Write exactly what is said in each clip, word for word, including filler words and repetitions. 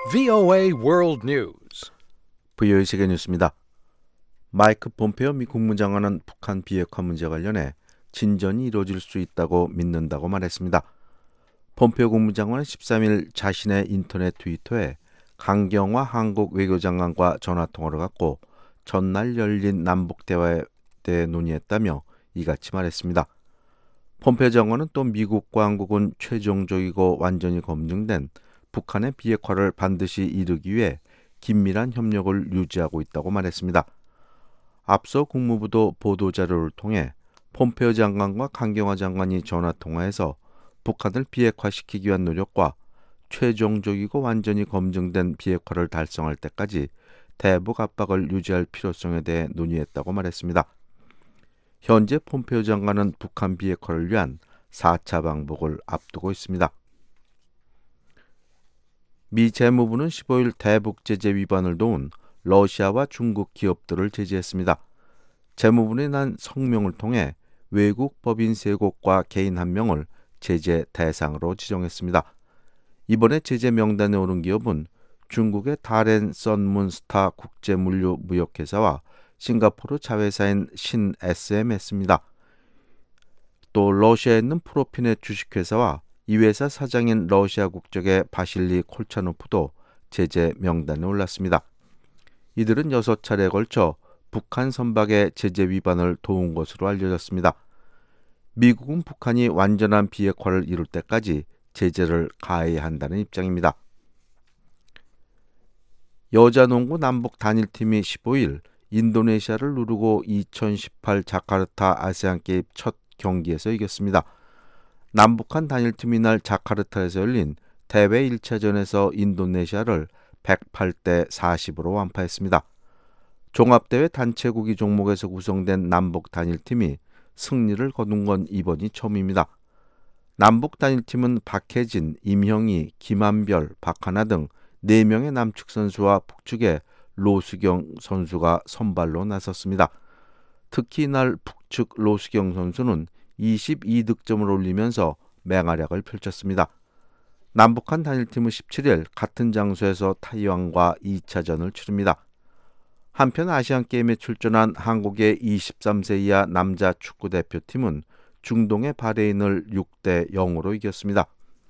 브이오에이 World News. 브이오에이 세계 뉴스입니다. 마이크 폼페오 미 국무장관은 북한 비핵화 문제 관련해 진전이 이루어질 수 있다고 믿는다고 말했습니다. 폼페오 국무장관은 십삼 일 자신의 인터넷 트위터에 강경화 한국 외교장관과 전화통화를 갖고 전날 열린 남북대화에 대해 논의했다며 이같이 말했습니다. 폼페오 장관은 또 미국과 한국은 최종적이고 완전히 검증된 북한의 비핵화를 반드시 이루기 위해 긴밀한 협력을 유지하고 있다고 말했습니다. 앞서 국무부도 보도자료를 통해 폼페오 장관과 강경화 장관이 전화통화해서 북한을 비핵화시키기 위한 노력과 최종적이고 완전히 검증된 비핵화를 달성할 때까지 대북 압박을 유지할 필요성에 대해 논의했다고 말했습니다. 현재 폼페오 장관은 북한 비핵화를 위한 사 차 방북을 앞두고 있습니다. 미 재무부는 십오 일 대북 제재 위반을 도운 러시아와 중국 기업들을 제지했습니다. 재무부는 난 성명을 통해 외국 법인 세 곳과 개인 한 명을 제재 대상으로 지정했습니다. 이번에 제재 명단에 오른 기업은 중국의 다렌 썬문스타 국제물류무역회사와 싱가포르 자회사인 신에스엠에스입니다. 또 러시아에 있는 프로피넷 주식회사와 이 회사 사장인 러시아 국적의 바실리 콜차노프도 제재 명단에 올랐습니다. 이들은 여섯 차례에 걸쳐 북한 선박의 제재 위반을 도운 것으로 알려졌습니다. 미국은 북한이 완전한 비핵화를 이룰 때까지 제재를 가해야 한다는 입장입니다. 여자농구 남북 단일팀이 십오 일 인도네시아를 누르고 이천십팔 자카르타 아세안게임 첫 경기에서 이겼습니다. 남북한 단일팀이 날 자카르타에서 열린 대회 일 차전에서 인도네시아를 백팔 대 사십으로 완파했습니다. 종합대회 단체구기 종목에서 구성된 남북 단일팀이 승리를 거둔 건 이번이 처음입니다. 남북 단일팀은 박혜진, 임형희, 김한별, 박하나 등 네 명의 남측 선수와 북측의 로수경 선수가 선발로 나섰습니다. 특히 이날 북측 로수경 선수는 이십이 득점을 올리면서 맹활약을 펼쳤습니다. 남북한 단일팀은 십칠 일 같은 장소에서 타이완과 이 차전을 치릅니다. 한편 아시안게임에 출전한 한국의 이십삼 세 이하 남자 축구대표팀은 중동의 바레인을 육 대 영으로 이겼습니다.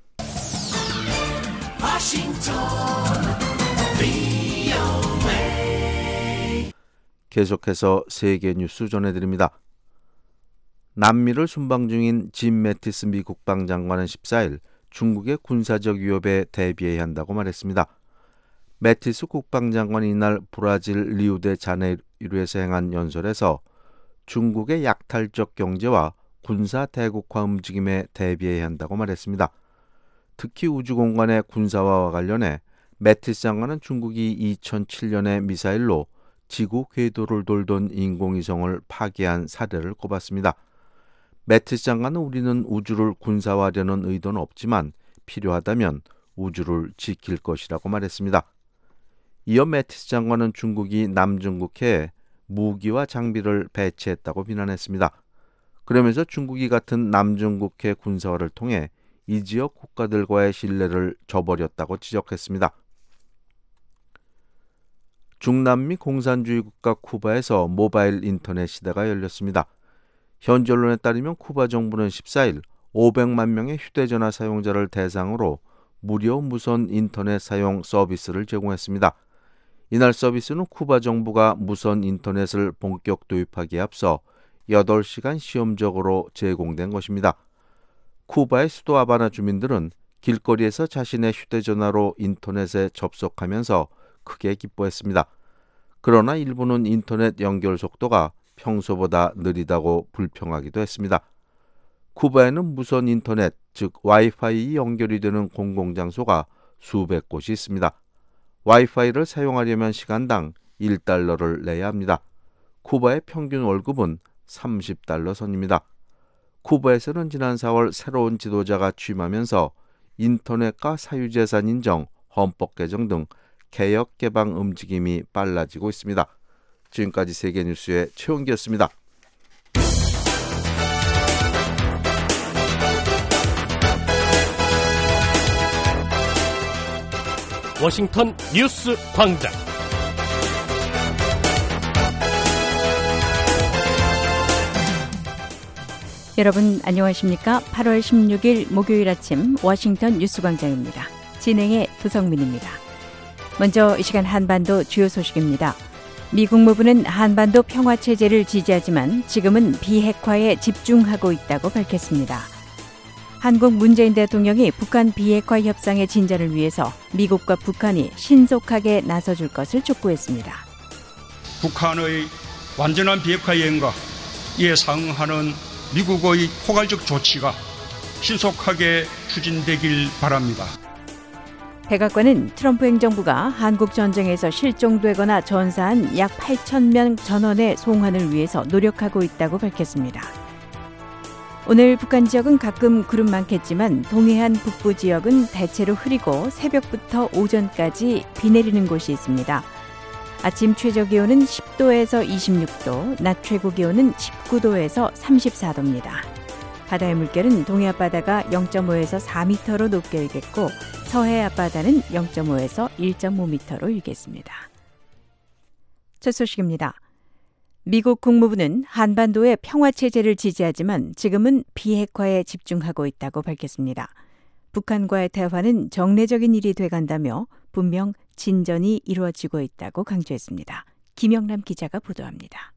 계속해서 세계 뉴스 전해드립니다. 남미를 순방 중인 짐 매티스 미 국방장관은 십사 일 중국의 군사적 위협에 대비해야 한다고 말했습니다. 매티스 국방장관이 이날 브라질 리우데자네이루에서 행한 연설에서 중국의 약탈적 경제와 군사 대국화 움직임에 대비해야 한다고 말했습니다. 특히 우주공간의 군사화와 관련해 매티스 장관은 중국이 이천칠 년에 미사일로 지구 궤도를 돌던 인공위성을 파괴한 사례를 꼽았습니다. 매티스 장관은 우리는 우주를 군사화하려는 의도는 없지만 필요하다면 우주를 지킬 것이라고 말했습니다. 이어 매티스 장관은 중국이 남중국해에 무기와 장비를 배치했다고 비난했습니다. 그러면서 중국이 같은 남중국해 군사화를 통해 이 지역 국가들과의 신뢰를 저버렸다고 지적했습니다. 중남미 공산주의 국가 쿠바에서 모바일 인터넷 시대가 열렸습니다. 현지 언론에 따르면 쿠바 정부는 십사 일 오백만 명의 휴대전화 사용자를 대상으로 무료 무선 인터넷 사용 서비스를 제공했습니다. 이날 서비스는 쿠바 정부가 무선 인터넷을 본격 도입하기에 앞서 여덟 시간 시험적으로 제공된 것입니다. 쿠바의 수도 하바나 주민들은 길거리에서 자신의 휴대전화로 인터넷에 접속하면서 크게 기뻐했습니다. 그러나 일부는 인터넷 연결 속도가 평소보다 느리다고 불평하기도 했습니다. 쿠바에는 무선 인터넷, 즉 와이파이 연결이 되는 공공장소가 수백 곳이 있습니다. 와이파이를 사용하려면 시간당 일 달러를 내야 합니다. 쿠바의 평균 월급은 삼십 달러 선입니다. 쿠바에서는 지난 사월 새로운 지도자가 취임하면서 인터넷과 사유재산 인정, 헌법 개정 등 개혁 개방 움직임이 빨라지고 있습니다. 지금까지 세계뉴스의 최원기였습니다. 워싱턴 뉴스 광장. 여러분 안녕하십니까? 팔월 십육일 목요일 아침 워싱턴 뉴스 광장입니다. 진행의 도성민입니다. 먼저 이 시간 한반도 주요 소식입니다. 미 국무부는 한반도 평화체제를 지지하지만 지금은 비핵화에 집중하고 있다고 밝혔습니다. 한국 문재인 대통령이 북한 비핵화 협상의 진전을 위해서 미국과 북한이 신속하게 나서줄 것을 촉구했습니다. 북한의 완전한 비핵화 여행과 이에 상응하는 미국의 포괄적 조치가 신속하게 추진되길 바랍니다. 백악관은 트럼프 행정부가 한국 전쟁에서 실종되거나 전사한 약 팔천 명 전원의 송환을 위해서 노력하고 있다고 밝혔습니다. 오늘 북한 지역은 가끔 구름 많겠지만 동해안 북부 지역은 대체로 흐리고 새벽부터 오전까지 비 내리는 곳이 있습니다. 아침 최저 기온은 십 도에서 이십육 도, 낮 최고 기온은 십구 도에서 삼십사 도입니다. 바다의 물결은 동해 앞바다가 영 점 오에서 사 미터로 높게 일겠고 서해 앞바다는 영 점 오에서 일 점 오 미터로 일겠습니다. 첫 소식입니다. 미국 국무부는 한반도의 평화체제를 지지하지만 지금은 비핵화에 집중하고 있다고 밝혔습니다. 북한과의 대화는 정례적인 일이 돼간다며 분명 진전이 이루어지고 있다고 강조했습니다. 김영남 기자가 보도합니다.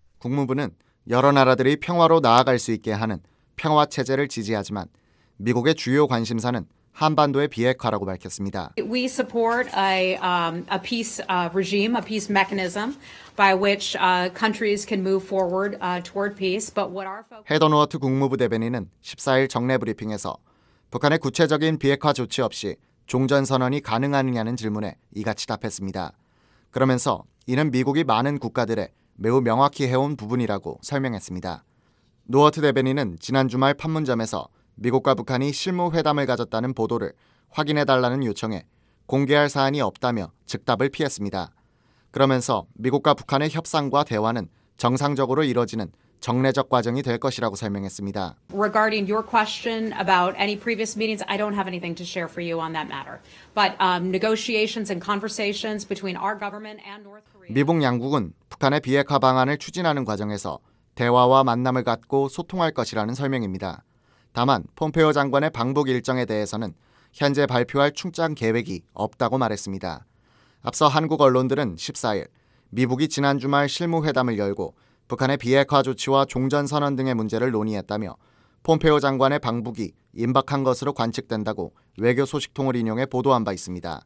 국무부는 여러 나라들이 평화로 나아갈 수 있게 하는 평화체제를 지지하지만 미국의 주요 관심사는 한반도의 비핵화라고 밝혔습니다. We support a, um, a peace uh, regime, a peace mechanism by which uh, countries can move forward uh, toward peace. But what our focus... 헤더 노어트 국무부 대변인은 십사일 정례 브리핑에서 북한의 구체적인 비핵화 조치 없이 종전선언이 가능하느냐는 질문에 이같이 답했습니다. 그러면서 이는 미국이 많은 국가들에 매우 명확히 해온 부분이라고 설명했습니다. 노어트 대변인은 지난 주말 판문점에서 미국과 북한이 실무회담을 가졌다는 보도를 확인해달라는 요청에 공개할 사안이 없다며 즉답을 피했습니다. 그러면서 미국과 북한의 협상과 대화는 정상적으로 이뤄지는 정례적 과정이 될 것이라고 설명했습니다. Regarding your question about any previous meetings, I don't have anything to share for you on that matter. But um, negotiations and conversations between our government and North Korea. 미북 양국은 북한의 비핵화 방안을 추진하는 과정에서 대화와 만남을 갖고 소통할 것이라는 설명입니다. 다만 폼페이오 장관의 방북 일정에 대해서는 현재 발표할 출장 계획이 없다고 말했습니다. 앞서 한국 언론들은 십사일 미북이 지난 주말 실무회담을 열고 북한의 비핵화 조치와 종전선언 등의 문제를 논의했다며 폼페이오 장관의 방북이 임박한 것으로 관측된다고 외교 소식통을 인용해 보도한 바 있습니다.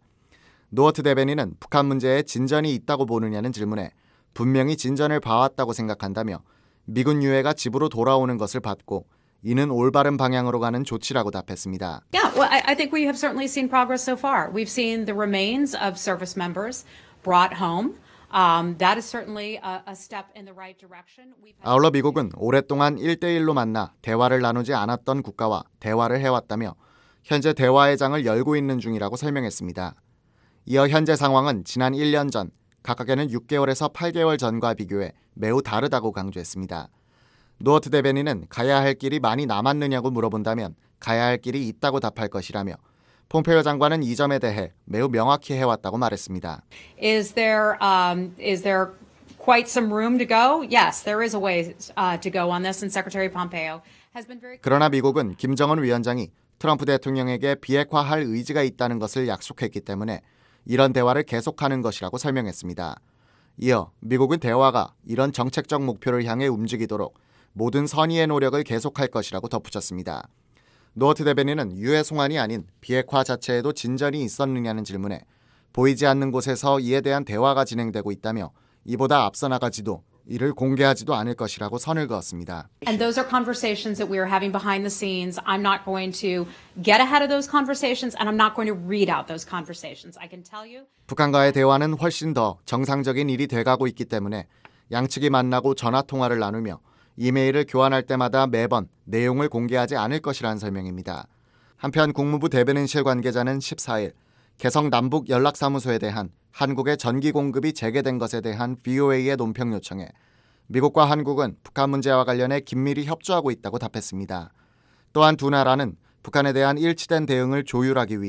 노어트 대변인은 북한 문제에 진전이 있다고 보느냐는 질문에 분명히 진전을 봐왔다고 생각한다며 미군 유해가 집으로 돌아오는 것을 봤고 이는 올바른 방향으로 가는 조치라고 답했습니다. Yeah, well, I, I think we have certainly seen progress so far. We've seen the remains of service members brought home. Um, that is certainly a, a step in the right direction. We've had... 아울러 미국은 오랫동안 일대일로 만나 대화를 나누지 않았던 국가와 대화를 해왔다며 현재 대화의 장을 열고 있는 중이라고 설명했습니다. 이어 현재 상황은 지난 일 년 전, 각각에는 육 개월에서 팔 개월 전과 비교해 매우 다르다고 강조했습니다. 노어트 대변인은 가야 할 길이 많이 남았느냐고 물어본다면 가야 할 길이 있다고 답할 것이라며 폼페이오 장관은 이 점에 대해 매우 명확히 해왔다고 말했습니다. Is there, um, is there quite some room to go? Yes, there is a way uh, to go on this, and Secretary Pompeo has been very... 그러나 미국은 김정은 위원장이 트럼프 대통령에게 비핵화할 의지가 있다는 것을 약속했기 때문에 이런 대화를 계속하는 것이라고 설명했습니다. 이어 미국은 대화가 이런 정책적 목표를 향해 움직이도록 모든 선의의 노력을 계속할 것이라고 덧붙였습니다. 노어트 대변인은 유해 송환이 아닌 비핵화 자체에도 진전이 있었느냐는 질문에 보이지 않는 곳에서 이에 대한 대화가 진행되고 있다며 이보다 앞서 나가지도 이를 공개하지도 않을 것이라고 선을 그었습니다. And those are conversations that we are having behind the scenes. I'm not going to get ahead of those conversations and I'm not going to read out those conversations. I can tell you. 북한과의 대화는 훨씬 더 정상적인 일이 돼가고 있기 때문에 양측이 만나고 전화 통화를 나누며 이메일을 교환할 때마다 매번 내용을 공개하지 않을 것이라는 설명입니다. 한편 국무부 대변인실 관계자는 십사일 개성 남북 연락사무소에 대한 한국의 전기 공급이 재개된 것에 대한 브이오에이의 논평 요청에 미국과 한국은 북한 문제와 관련해 긴밀히 협조하고 있다고 답했습니다. 또한 두 나라는 북한에 대한 일치된 대응을 조율하기 위해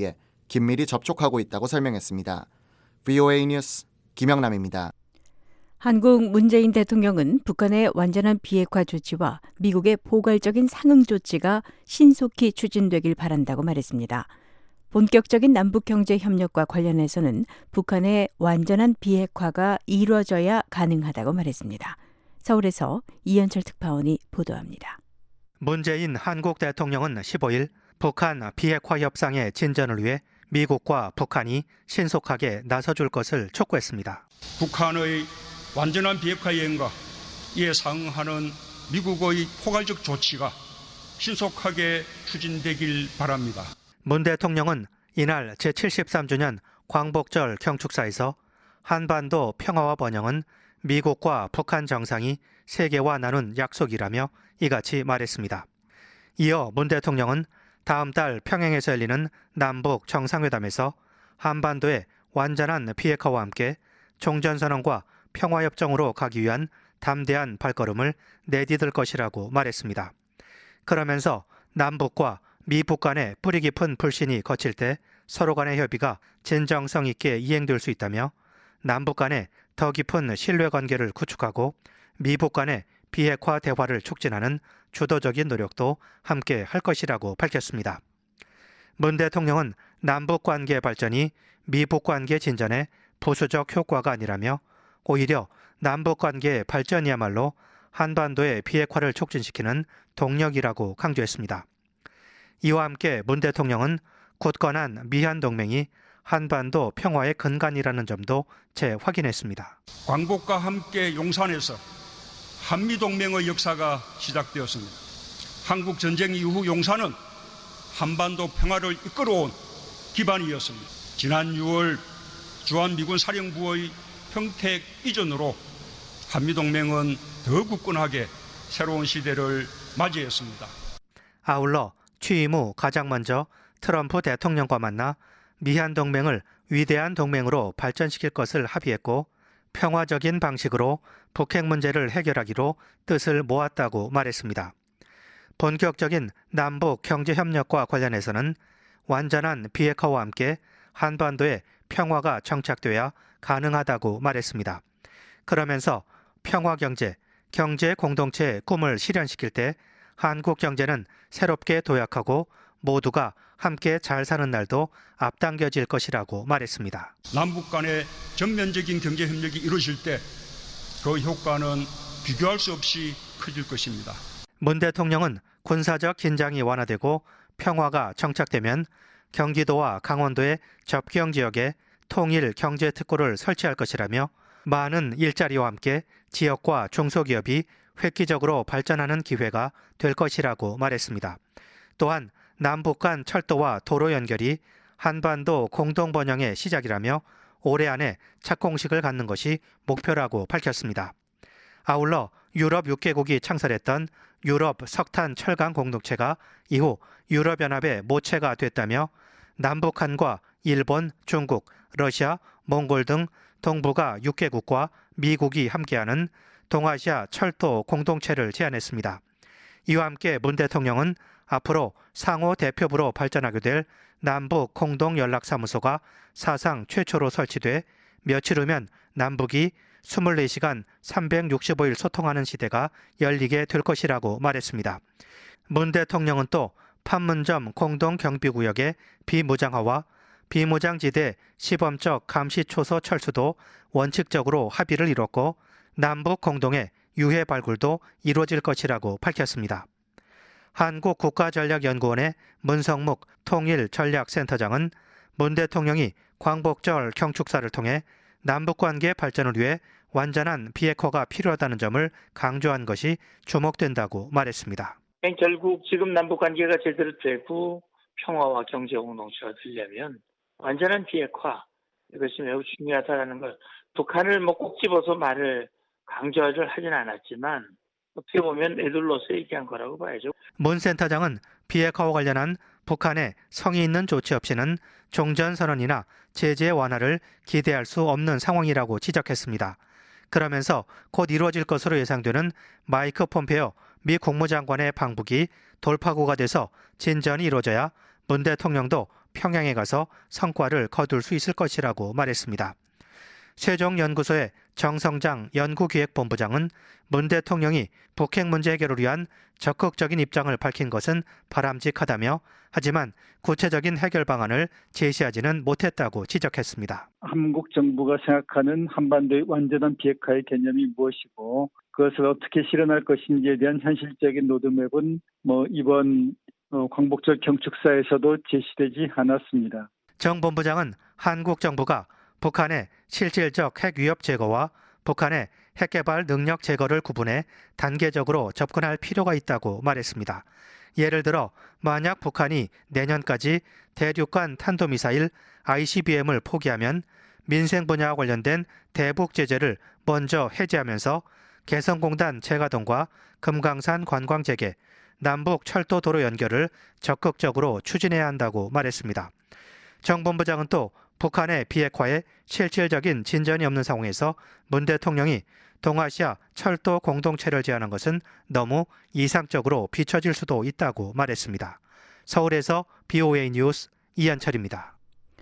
긴밀히 접촉하고 있다고 설명했습니다. 브이오에이 뉴스 김영남입니다. 한국 문재인 대통령은 북한의 완전한 비핵화 조치와 미국의 포괄적인 상응 조치가 신속히 추진되길 바란다고 말했습니다. 본격적인 남북경제협력과 관련해서는 북한의 완전한 비핵화가 이루어져야 가능하다고 말했습니다. 서울에서 이현철 특파원이 보도합니다. 문재인 한국 대통령은 십오일 북한 비핵화 협상의 진전을 위해 미국과 북한이 신속하게 나서줄 것을 촉구했습니다. 북한의 완전한 비핵화 여행과 이에 상응하는 미국의 포괄적 조치가 신속하게 추진되길 바랍니다. 문 대통령은 이날 제칠십삼 주년 광복절 경축사에서 한반도 평화와 번영은 미국과 북한 정상이 세계와 나눈 약속이라며 이같이 말했습니다. 이어 문 대통령은 다음 달 평양에서 열리는 남북 정상회담에서 한반도의 완전한 비핵화와 함께 종전선언과 평화협정으로 가기 위한 담대한 발걸음을 내디딜 것이라고 말했습니다. 그러면서 남북과 미북 간의 뿌리 깊은 불신이 거칠 때 서로 간의 협의가 진정성 있게 이행될 수 있다며 남북 간의 더 깊은 신뢰관계를 구축하고 미북 간의 비핵화 대화를 촉진하는 주도적인 노력도 함께 할 것이라고 밝혔습니다. 문 대통령은 남북 관계 발전이 미북 관계 진전에 부수적 효과가 아니라며 오히려 남북 관계의 발전이야말로 한반도의 비핵화를 촉진시키는 동력이라고 강조했습니다. 이와 함께 문 대통령은 굳건한 미한 동맹이 한반도 평화의 근간이라는 점도 재확인했습니다. 광복과 함께 용산에서 한미동맹의 역사가 시작되었습니다. 한국 전쟁 이후 용산은 한반도 평화를 이끌어온 기반이었습니다. 지난 유월 주한미군 사령부의 평택 이전으로 한미동맹은 더 굳건하게 새로운 시대를 맞이했습니다. 아울러 취임 후 가장 먼저 트럼프 대통령과 만나 미한 동맹을 위대한 동맹으로 발전시킬 것을 합의했고 평화적인 방식으로 북핵 문제를 해결하기로 뜻을 모았다고 말했습니다. 본격적인 남북 경제협력과 관련해서는 완전한 비핵화와 함께 한반도에 평화가 정착돼야 가능하다고 말했습니다. 그러면서 평화경제, 경제 공동체의 꿈을 실현시킬 때 한국 경제는 새롭게 도약하고 모두가 함께 잘 사는 날도 앞당겨질 것이라고 말했습니다. 남북 간의 전면적인 경제협력이 이루어질 때 그 효과는 비교할 수 없이 커질 것입니다. 문 대통령은 군사적 긴장이 완화되고 평화가 정착되면 경기도와 강원도의 접경 지역에 통일 경제특구를 설치할 것이라며 많은 일자리와 함께 지역과 중소기업이 획기적으로 발전하는 기회가 될 것이라고 말했습니다. 또한 남북 간 철도와 도로 연결이 한반도 공동번영의 시작이라며 올해 안에 착공식을 갖는 것이 목표라고 밝혔습니다. 아울러 유럽 육 개국이 창설했던 유럽 석탄 철강 공동체가 이후 유럽연합의 모체가 됐다며 남북한과 일본, 중국, 러시아, 몽골 등 동북아 육 개국과 미국이 함께하는 동아시아 철도 공동체를 제안했습니다. 이와 함께 문 대통령은 앞으로 상호 대표부로 발전하게 될 남북 공동연락사무소가 사상 최초로 설치돼 며칠 후면 남북이 이십사 시간 삼백육십오 일 소통하는 시대가 열리게 될 것이라고 말했습니다. 문 대통령은 또 판문점 공동경비구역의 비무장화와 비무장지대 시범적 감시초소 철수도 원칙적으로 합의를 이뤘고 남북 공동의 유해 발굴도 이루어질 것이라고 밝혔습니다. 한국국가전략연구원의 문성묵 통일전략센터장은 문 대통령이 광복절 경축사를 통해 남북관계 발전을 위해 완전한 비핵화가 필요하다는 점을 강조한 것이 주목된다고 말했습니다. 결국 지금 남북관계가 제대로 되고 평화와 경제 공동체가 되려면 완전한 비핵화, 이것이 매우 중요하다는 걸 북한을 뭐 꼭 집어서 말을 강조를 하진 않았지만 어떻게 보면 애들로서 얘기한 거라고 봐야죠. 문 센터장은 비핵화와 관련한 북한의 성의 있는 조치 없이는 종전선언이나 제재 완화를 기대할 수 없는 상황이라고 지적했습니다. 그러면서 곧 이루어질 것으로 예상되는 마이크 폼페오 미 국무장관의 방북이 돌파구가 돼서 진전이 이루어져야 문 대통령도 평양에 가서 성과를 거둘 수 있을 것이라고 말했습니다. 세종연구소의 정성장 연구기획본부장은 문 대통령이 북핵 문제 해결을 위한 적극적인 입장을 밝힌 것은 바람직하다며 하지만 구체적인 해결 방안을 제시하지는 못했다고 지적했습니다. 한국 정부가 생각하는 한반도의 완전한 비핵화의 개념이 무엇이고 그것을 어떻게 실현할 것인지에 대한 현실적인 로드맵은 뭐 이번 광복절 경축사에서도 제시되지 않았습니다. 정 본부장은 한국 정부가 북한의 실질적 핵 위협 제거와 북한의 핵 개발 능력 제거를 구분해 단계적으로 접근할 필요가 있다고 말했습니다. 예를 들어 만약 북한이 내년까지 대륙간 탄도미사일 아이씨비엠을 포기하면 민생 분야와 관련된 대북 제재를 먼저 해제하면서 개성공단 재가동과 금강산 관광 재개, 남북 철도 도로 연결을 적극적으로 추진해야 한다고 말했습니다. 정 본부장은 또 북한의 비핵화에 실질적인 진전이 없는 상황에서 문 대통령이 동아시아 철도 공동체를 제안한 것은 너무 이상적으로 비춰질 수도 있다고 말했습니다. 서울에서 비오에이 뉴스 이현철입니다.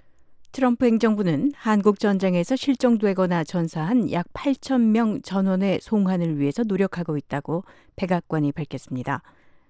트럼프 행정부는 한국 전쟁에서 실종되거나 전사한 약 팔천 명 전원의 송환을 위해서 노력하고 있다고 백악관이 밝혔습니다.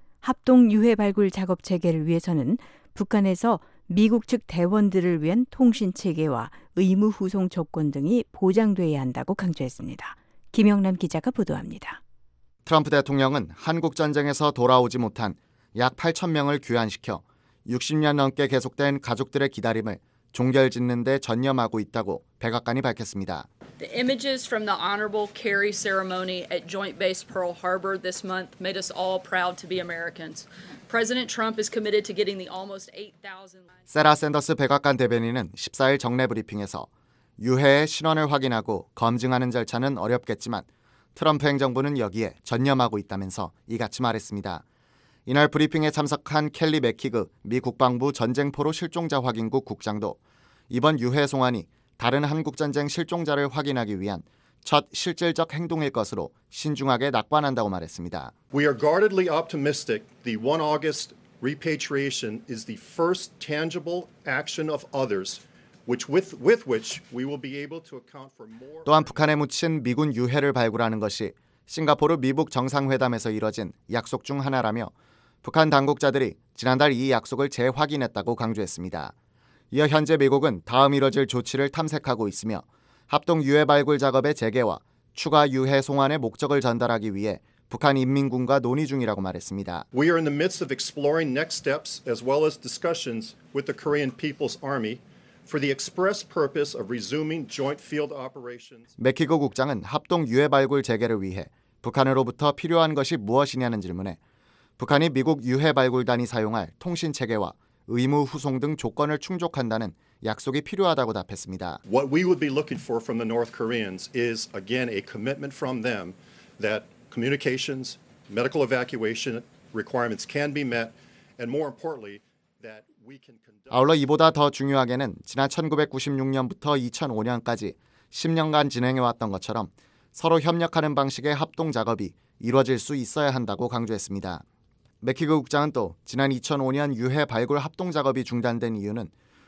합동 유해 발굴 작업 재개를 위해서는 북한에서 미국 측 대원들을 위한 통신 체계와 의무 후송 조건 등이 보장돼야 한다고 강조했습니다. 김영남 기자가 보도합니다. 트럼프 대통령은 한국 전쟁에서 돌아오지 못한 약 팔천 명을 귀환시켜 육십 년 넘게 계속된 가족들의 기다림을 종결짓는 데 전념하고 있다고 백악관이 밝혔습니다. The images from the honorable carry ceremony at Joint Base Pearl Harbor this month made us all proud to be Americans. President Trump is committed to getting the almost eight thousand. 세라 샌더스 백악관 대변인은 십사 일 정례 브리핑에서 유해의 신원을 확인하고 검증하는 절차는 어렵겠지만 트럼프 행정부는 여기에 전념하고 있다면서 이같이 말했습니다. 이날 브리핑에 참석한 켈리 맥키그 미 국방부 전쟁포로 실종자 확인국 국장도 이번 유해 송환이 다른 한국전쟁 실종자를 확인하기 위한 첫 실질적 행동일 것으로 신중하게 낙관한다고 말했습니다. We are guardedly optimistic the first August repatriation is the first tangible action of others which with with which we will be able to account for more. 또한 북한에 묻힌 미군 유해를 발굴하는 것이 싱가포르 미북 정상회담에서 이뤄진 약속 중 하나라며 북한 당국자들이 지난달 이 약속을 재확인했다고 강조했습니다. 이어 현재 미국은 다음 이뤄질 조치를 탐색하고 있으며 합동 유해 발굴 작업의 재개와 추가 유해 송환의 목적을 전달하기 위해 북한 인민군과 논의 중이라고 말했습니다. We are in the midst of exploring next steps as well as discussions with the Korean People's Army for the express purpose of resuming joint field operations. 맥키그 국장은 합동 유해 발굴 재개를 위해 북한으로부터 필요한 것이 무엇이냐는 질문에 북한이 미국 유해 발굴단이 사용할 통신 체계와 의무 후송 등 조건을 충족한다는 약속이 필요하다고 답했습니다. What we would be looking for from the North Koreans is again a commitment from them that communications, medical evacuation requirements can be met and more importantly that we can conduct. 아울러 이보다 더 중요하게는 지난 천구백구십육 년부터 이천오 년까지 십 년간 진행해왔던 것처럼 서로 협력하는 방식의 합동 작업이 이루어질 수 있어야 한다고 강조했습니다. 맥키그 국장은 또 지난 이천오 년 유해 발굴 합동 작업이 중단된 이유는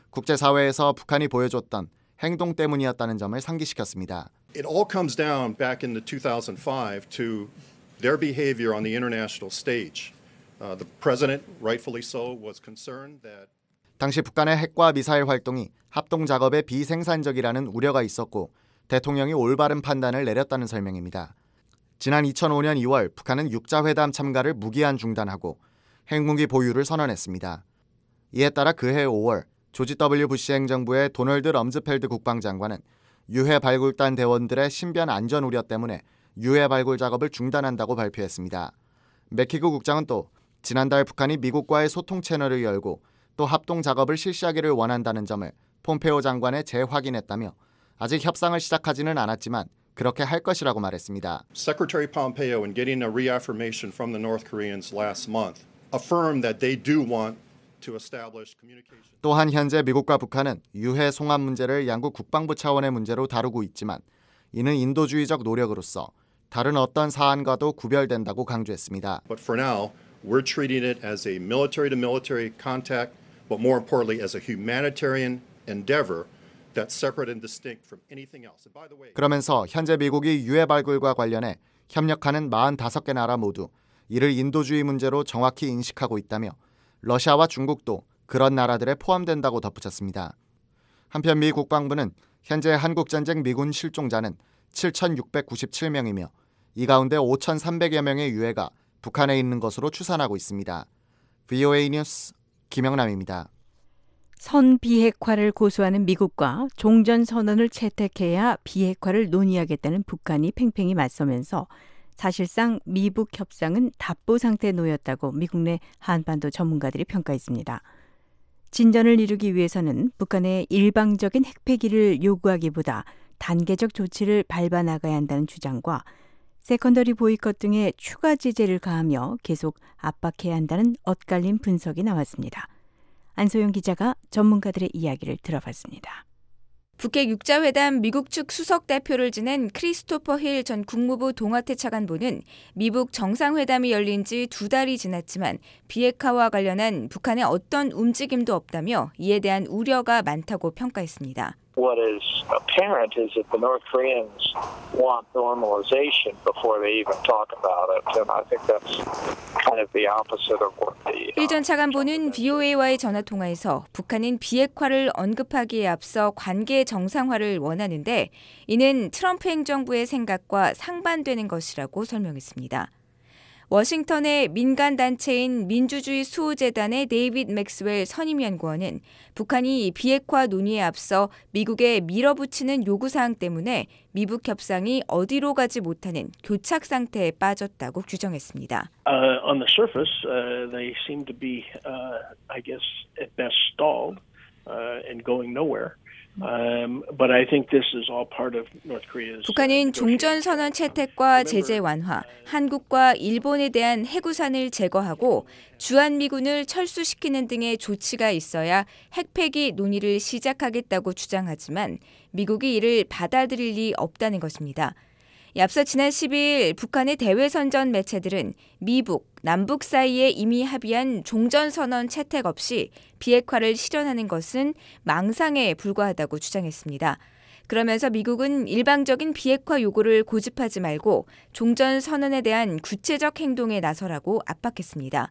국제사회에서 북한이 보여줬던 행동 때문이었다는 점을 상기시켰습니다. It all comes down back in the two thousand five to their behavior on the international stage. Uh, the president, rightfully so, was concerned that 당시 북한의 핵과 미사일 활동이 합동 작업에 비생산적이라는 우려가 있었고 대통령이 올바른 판단을 내렸다는 설명입니다. 지난 이천오 년 이월 북한은 육자회담 참가를 무기한 중단하고 핵무기 보유를 선언했습니다. 이에 따라 그해 오월 조지 더블유 부시 행정부의 도널드 럼즈펠드 국방장관은 유해 발굴단 대원들의 신변 안전 우려 때문에 유해 발굴 작업을 중단한다고 발표했습니다. 맥키그 국장은 또 지난달 북한이 미국과의 소통 채널을 열고 또 합동 작업을 실시하기를 원한다는 점을 폼페오 장관에 재확인했다며 아직 협상을 시작하지는 않았지만 그렇게 할 것이라고 말했습니다. Secretary Pompeo, in getting a reaffirmation from the North Koreans last month, affirmed that they do want to establish communication. 또한 현재 미국과 북한은 유해 송환 문제를 양국 국방부 차원의 문제로 다루고 있지만 이는 인도주의적 노력으로서 다른 어떤 사안과도 구별된다고 강조했습니다. But for now, we're treating it as a military to military contact but more importantly as a humanitarian endeavor that's separate and distinct from anything else. And by the way, 그러면서 현재 미국이 유해 발굴과 관련해 협력하는 사십오 개 나라 모두 이를 인도주의 문제로 정확히 인식하고 있다며 러시아와 중국도 그런 나라들에 포함된다고 덧붙였습니다. 한편 미 국방부는 현재 한국전쟁 미군 실종자는 칠천육백구십칠 명이며 이 가운데 오천삼백여 명의 유해가 북한에 있는 것으로 추산하고 있습니다. 브이오에이 뉴스 김영남입니다. 선 비핵화를 고수하는 미국과 종전선언을 채택해야 비핵화를 논의하겠다는 북한이 팽팽히 맞서면서 사실상 미북 협상은 답보 상태에 놓였다고 미국 내 한반도 전문가들이 평가했습니다. 진전을 이루기 위해서는 북한의 일방적인 핵폐기를 요구하기보다 단계적 조치를 밟아 나가야 한다는 주장과 세컨더리 보이콧 등의 추가 제재를 가하며 계속 압박해야 한다는 엇갈린 분석이 나왔습니다. 안소영 기자가 전문가들의 이야기를 들어봤습니다. 북핵 육자회담 미국 측 수석 대표를 지낸 크리스토퍼 힐 전 국무부 동아태 차관보는 미북 정상회담이 열린 지 두 달이 지났지만 비핵화와 관련한 북한의 어떤 움직임도 없다며 이에 대한 우려가 많다고 평가했습니다. What is apparent is that the North Koreans want normalization before they even talk about it, and I think that's kind of the opposite of what the. 힐 전 차관보는 브이오에이와의 전화 통화에서 북한은 비핵화를 언급하기에 앞서 관계 정상화를 원하는데 이는 트럼프 행정부의 생각과 상반되는 것이라고 설명했습니다. 워싱턴의 민간단체인 민주주의 수호재단의 데이빗 맥스웰 선임연구원은 북한이 비핵화 논의에 앞서 미국에 밀어붙이는 요구사항 때문에 미북 협상이 어디로 가지 못하는 교착 상태에 빠졌다고 규정했습니다. Uh, on the surface, uh, they seem to be, uh, I guess, at best stalled uh, and going nowhere. Um, but I think this is all part of North Korea's. 북한은 종전선언 채택과 제재 완화, 한국과 일본에 대한 해구산을 제거하고 주한미군을 철수시키는 등의 조치가 있어야 핵폐기 논의를 시작하겠다고 주장하지만 미국이 이를 받아들일 리 없다는 것입니다. 앞서 지난 십이일 북한의 대외선전 매체들은 미북, 남북 사이에 이미 합의한 종전선언 채택 없이 비핵화를 실현하는 것은 망상에 불과하다고 주장했습니다. 그러면서 미국은 일방적인 비핵화 요구를 고집하지 말고 종전선언에 대한 구체적 행동에 나서라고 압박했습니다.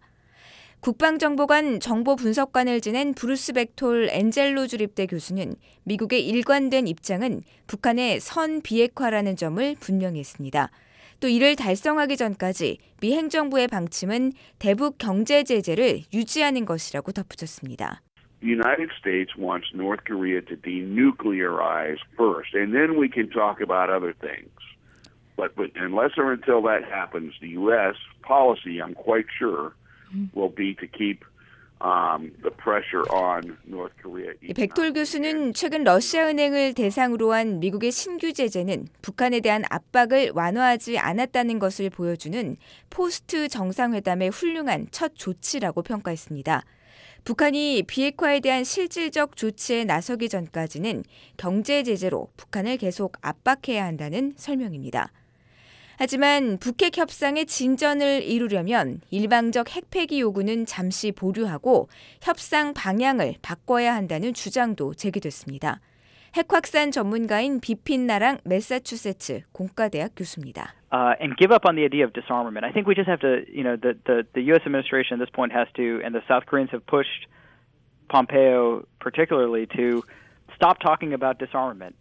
국방정보관 정보분석관을 지낸 브루스 벡톨 엔젤로 주립대 교수는 미국의 일관된 입장은 북한의 선 비핵화라는 점을 분명히 했습니다. 또 이를 달성하기 전까지 미 행정부의 방침은 대북 경제 제재를 유지하는 것이라고 덧붙였습니다. The United States wants North Korea to denuclearize first, and then we can talk about other things. But, but unless or until that happens, the U S policy, I'm quite sure, will be to keep um, the pressure on North Korea. 벡톨 교수는 최근 러시아 은행을 대상으로 한 미국의 신규 제재는 북한에 대한 압박을 완화하지 않았다는 것을 보여주는 포스트 정상회담의 훌륭한 첫 조치라고 평가했습니다. 북한이 비핵화에 대한 실질적 조치에 나서기 전까지는 경제 제재로 북한을 계속 압박해야 한다는 설명입니다. 하지만 북핵 협상의 진전을 이루려면 일방적 핵폐기 요구는 잠시 보류하고 협상 방향을 바꿔야 한다는 주장도 제기됐습니다. 핵확산 전문가인 비핀 나랑 매사추세츠 공과대학 교수입니다. Uh, and give up on the idea of disarmament. I think we just have to, you know, the, the, the U S administration at this point has to, and the South Koreans have pushed Pompeo particularly to stop talking about disarmament.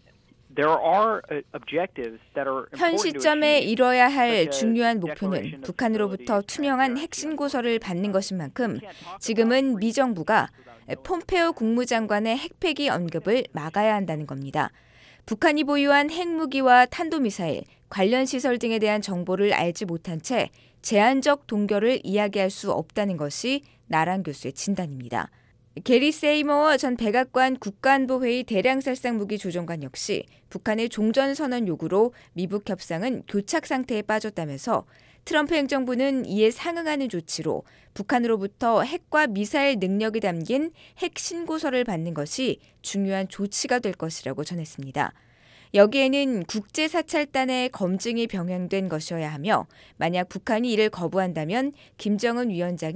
현 시점에 이뤄야 할 중요한 목표는 북한으로부터 투명한 핵신고서를 받는 것인 만큼 지금은 미 정부가 폼페오 국무장관의 핵폐기 언급을 막아야 한다는 겁니다. 북한이 보유한 핵무기와 탄도미사일, 관련 시설 등에 대한 정보를 알지 못한 채 제한적 동결을 이야기할 수 없다는 것이 나랑 교수의 진단입니다. 게리 세이머어 전 백악관 국가안보회의 대량살상무기 조종관 역시 북한의 종전선언 요구로 미북 협상은 교착 상태에 빠졌다면서 트럼프 행정부는 이에 상응하는 조치로 북한으로부터 핵과 미사일 능력이 담긴 핵 신고서를 받는 것이 중요한 조치가 될 것이라고 전했습니다. 여기에는 국제사찰단의 검증이 병행된 것이어야 하며 만약 북한이 이를 거부한다면 김정은 위원장이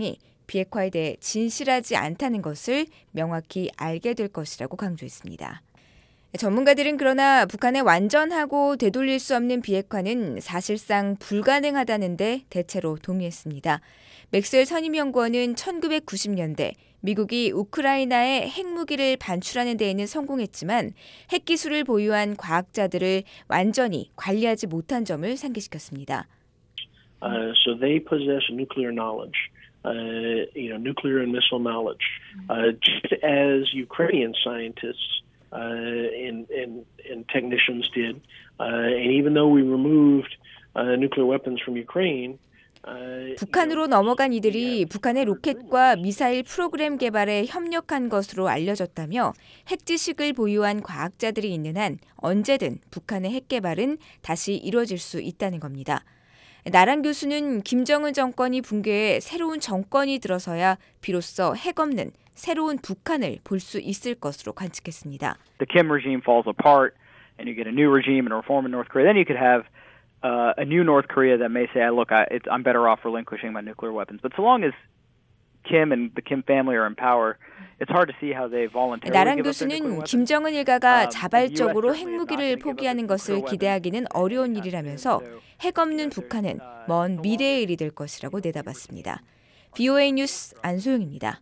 비핵화에 대해 진실하지 않다는 것을 명확히 알게 될 것이라고 강조했습니다. 전문가들은 그러나 북한의 완전하고 되돌릴 수 없는 비핵화는 사실상 불가능하다는데 대체로 동의했습니다. 맥스웰 선임연구원은 천구백구십 년대 미국이 우크라이나에 핵무기를 반출하는 데에는 성공했지만 핵기술을 보유한 과학자들을 완전히 관리하지 못한 점을 상기시켰습니다. Uh, so they possess nuclear knowledge, uh, you know, nuclear and missile knowledge, uh, just as Ukrainian scientists uh, and, and, and technicians did. Uh, and even though we removed uh, nuclear weapons from Ukraine, 북한으로 넘어간 이들이 북한의 로켓과 미사일 프로그램 개발에 협력한 것으로 알려졌다며 핵 지식을 보유한 과학자들이 있는 한 언제든 북한의 핵 개발은 다시 이루어질 수 있다는 겁니다. 나란 교수는 김정은 정권이 붕괴해 새로운 정권이 들어서야 비로소 핵 없는 새로운 북한을 볼 수 있을 것으로 관측했습니다. The Kim regime falls apart and you get a new regime and a reform in North Korea. Then you could have Uh, a new North Korea that may say, look, I, it's, I'm better off relinquishing my nuclear weapons. But so long as Kim and the Kim family are in power, it's hard to see how they voluntarily 나란 give up their nuclear 교수는 weapons. 김정은 일가가 자발적으로 핵무기를 포기하는 것을 기대하기는 어려운 일이라면서 핵 없는 북한은 먼 미래의 일이 될 것이라고 내다봤습니다. 브이오에이 뉴스 안소영입니다.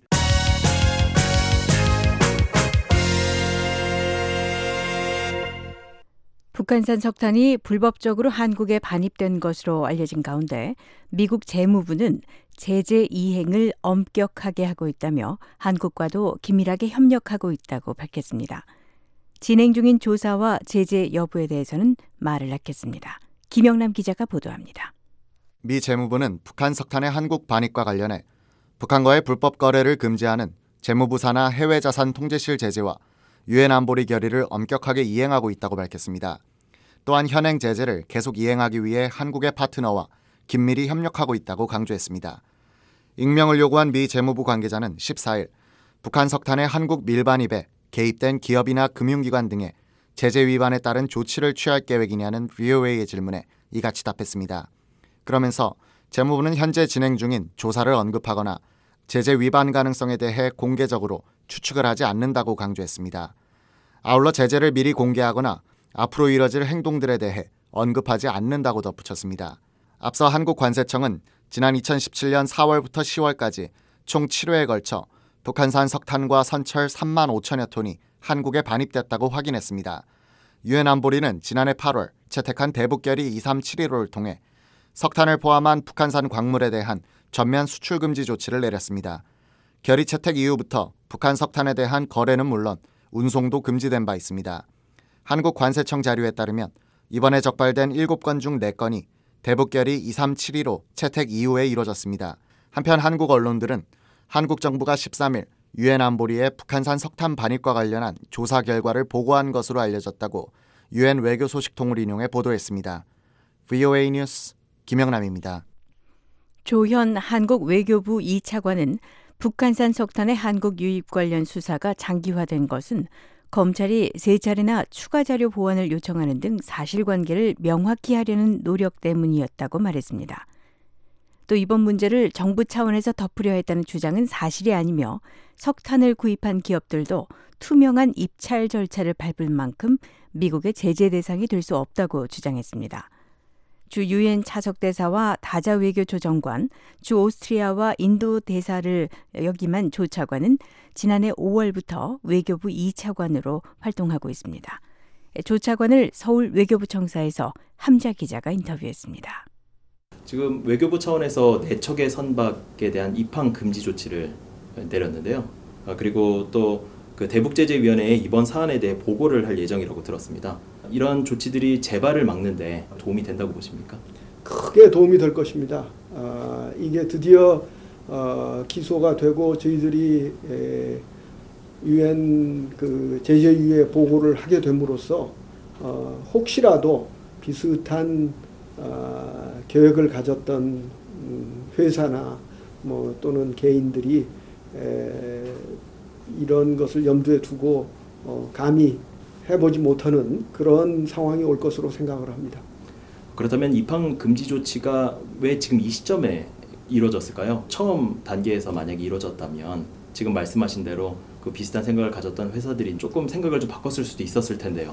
북한산 석탄이 불법적으로 한국에 반입된 것으로 알려진 가운데 미국 재무부는 제재 이행을 엄격하게 하고 있다며 한국과도 긴밀하게 협력하고 있다고 밝혔습니다. 진행 중인 조사와 제재 여부에 대해서는 말을 낳겠습니다. 김영남 기자가 보도합니다. 미 재무부는 북한 석탄의 한국 반입과 관련해 북한과의 불법 거래를 금지하는 재무부 산하 해외자산 통제실 제재와 유엔 안보리 결의를 엄격하게 이행하고 있다고 밝혔습니다. 또한 현행 제재를 계속 이행하기 위해 한국의 파트너와 긴밀히 협력하고 있다고 강조했습니다. 익명을 요구한 미 재무부 관계자는 십사일 북한 석탄의 한국 밀반입에 개입된 기업이나 금융기관 등의 제재 위반에 따른 조치를 취할 계획이냐는 브이오에이의 질문에 이같이 답했습니다. 그러면서 재무부는 현재 진행 중인 조사를 언급하거나 제재 위반 가능성에 대해 공개적으로 추측을 하지 않는다고 강조했습니다. 아울러 제재를 미리 공개하거나 앞으로 이뤄질 행동들에 대해 언급하지 않는다고 덧붙였습니다. 앞서 한국관세청은 지난 이천십칠년 사월부터 시월까지 총 칠 회에 걸쳐 북한산 석탄과 선철 삼만 오천여 톤이 한국에 반입됐다고 확인했습니다. 유엔 안보리는 지난해 팔월 채택한 대북결의 이삼칠일호를 통해 석탄을 포함한 북한산 광물에 대한 전면 수출 금지 조치를 내렸습니다. 결의 채택 이후부터 북한 석탄에 대한 거래는 물론 운송도 금지된 바 있습니다. 한국관세청 자료에 따르면 이번에 적발된 일곱 건 중 네 건이 대북결의 이삼칠일호 채택 이후에 이뤄졌습니다. 한편 한국 언론들은 한국 정부가 십삼일 유엔 안보리의 북한산 석탄 반입과 관련한 조사 결과를 보고한 것으로 알려졌다고 유엔 외교 소식통을 인용해 보도했습니다. 브이오에이 뉴스 김영남입니다. 조현 한국 외교부 이 차관은 북한산 석탄의 한국 유입 관련 수사가 장기화된 것은 검찰이 세 차례나 추가 자료 보완을 요청하는 등 사실관계를 명확히 하려는 노력 때문이었다고 말했습니다. 또 이번 문제를 정부 차원에서 덮으려 했다는 주장은 사실이 아니며 석탄을 구입한 기업들도 투명한 입찰 절차를 밟을 만큼 미국의 제재 대상이 될 수 없다고 주장했습니다. 주 유엔 차석대사와 다자 외교조정관, 주 오스트리아와 인도 대사를 역임한 조 차관은 지난해 오월부터 외교부 이 차관으로 활동하고 있습니다. 조 차관을 서울 외교부청사에서 함자 기자가 인터뷰했습니다. 지금 외교부 차원에서 네 척의 선박에 대한 입항 금지 조치를 내렸는데요. 그리고 또 그 대북제재위원회에 이번 사안에 대해 보고를 할 예정이라고 들었습니다. 이런 조치들이 재발을 막는데 도움이 된다고 보십니까? 크게 도움이 될 것입니다. 아, 이게 드디어 어, 기소가 되고 저희들이 유엔 그 제재위에 보고를 하게 됨으로써 어, 혹시라도 비슷한 어, 계획을 가졌던 회사나 뭐 또는 개인들이 에, 이런 것을 염두에 두고 어, 감히 해보지 못하는 그런 상황이 올 것으로 생각을 합니다. 그렇다면 입항 금지 조치가 왜 지금 이 시점에 이루어졌을까요? 처음 단계에서 만약에 이루어졌다면 지금 말씀하신 대로 그 비슷한 생각을 가졌던 회사들이 조금 생각을 좀 바꿨을 수도 있었을 텐데요.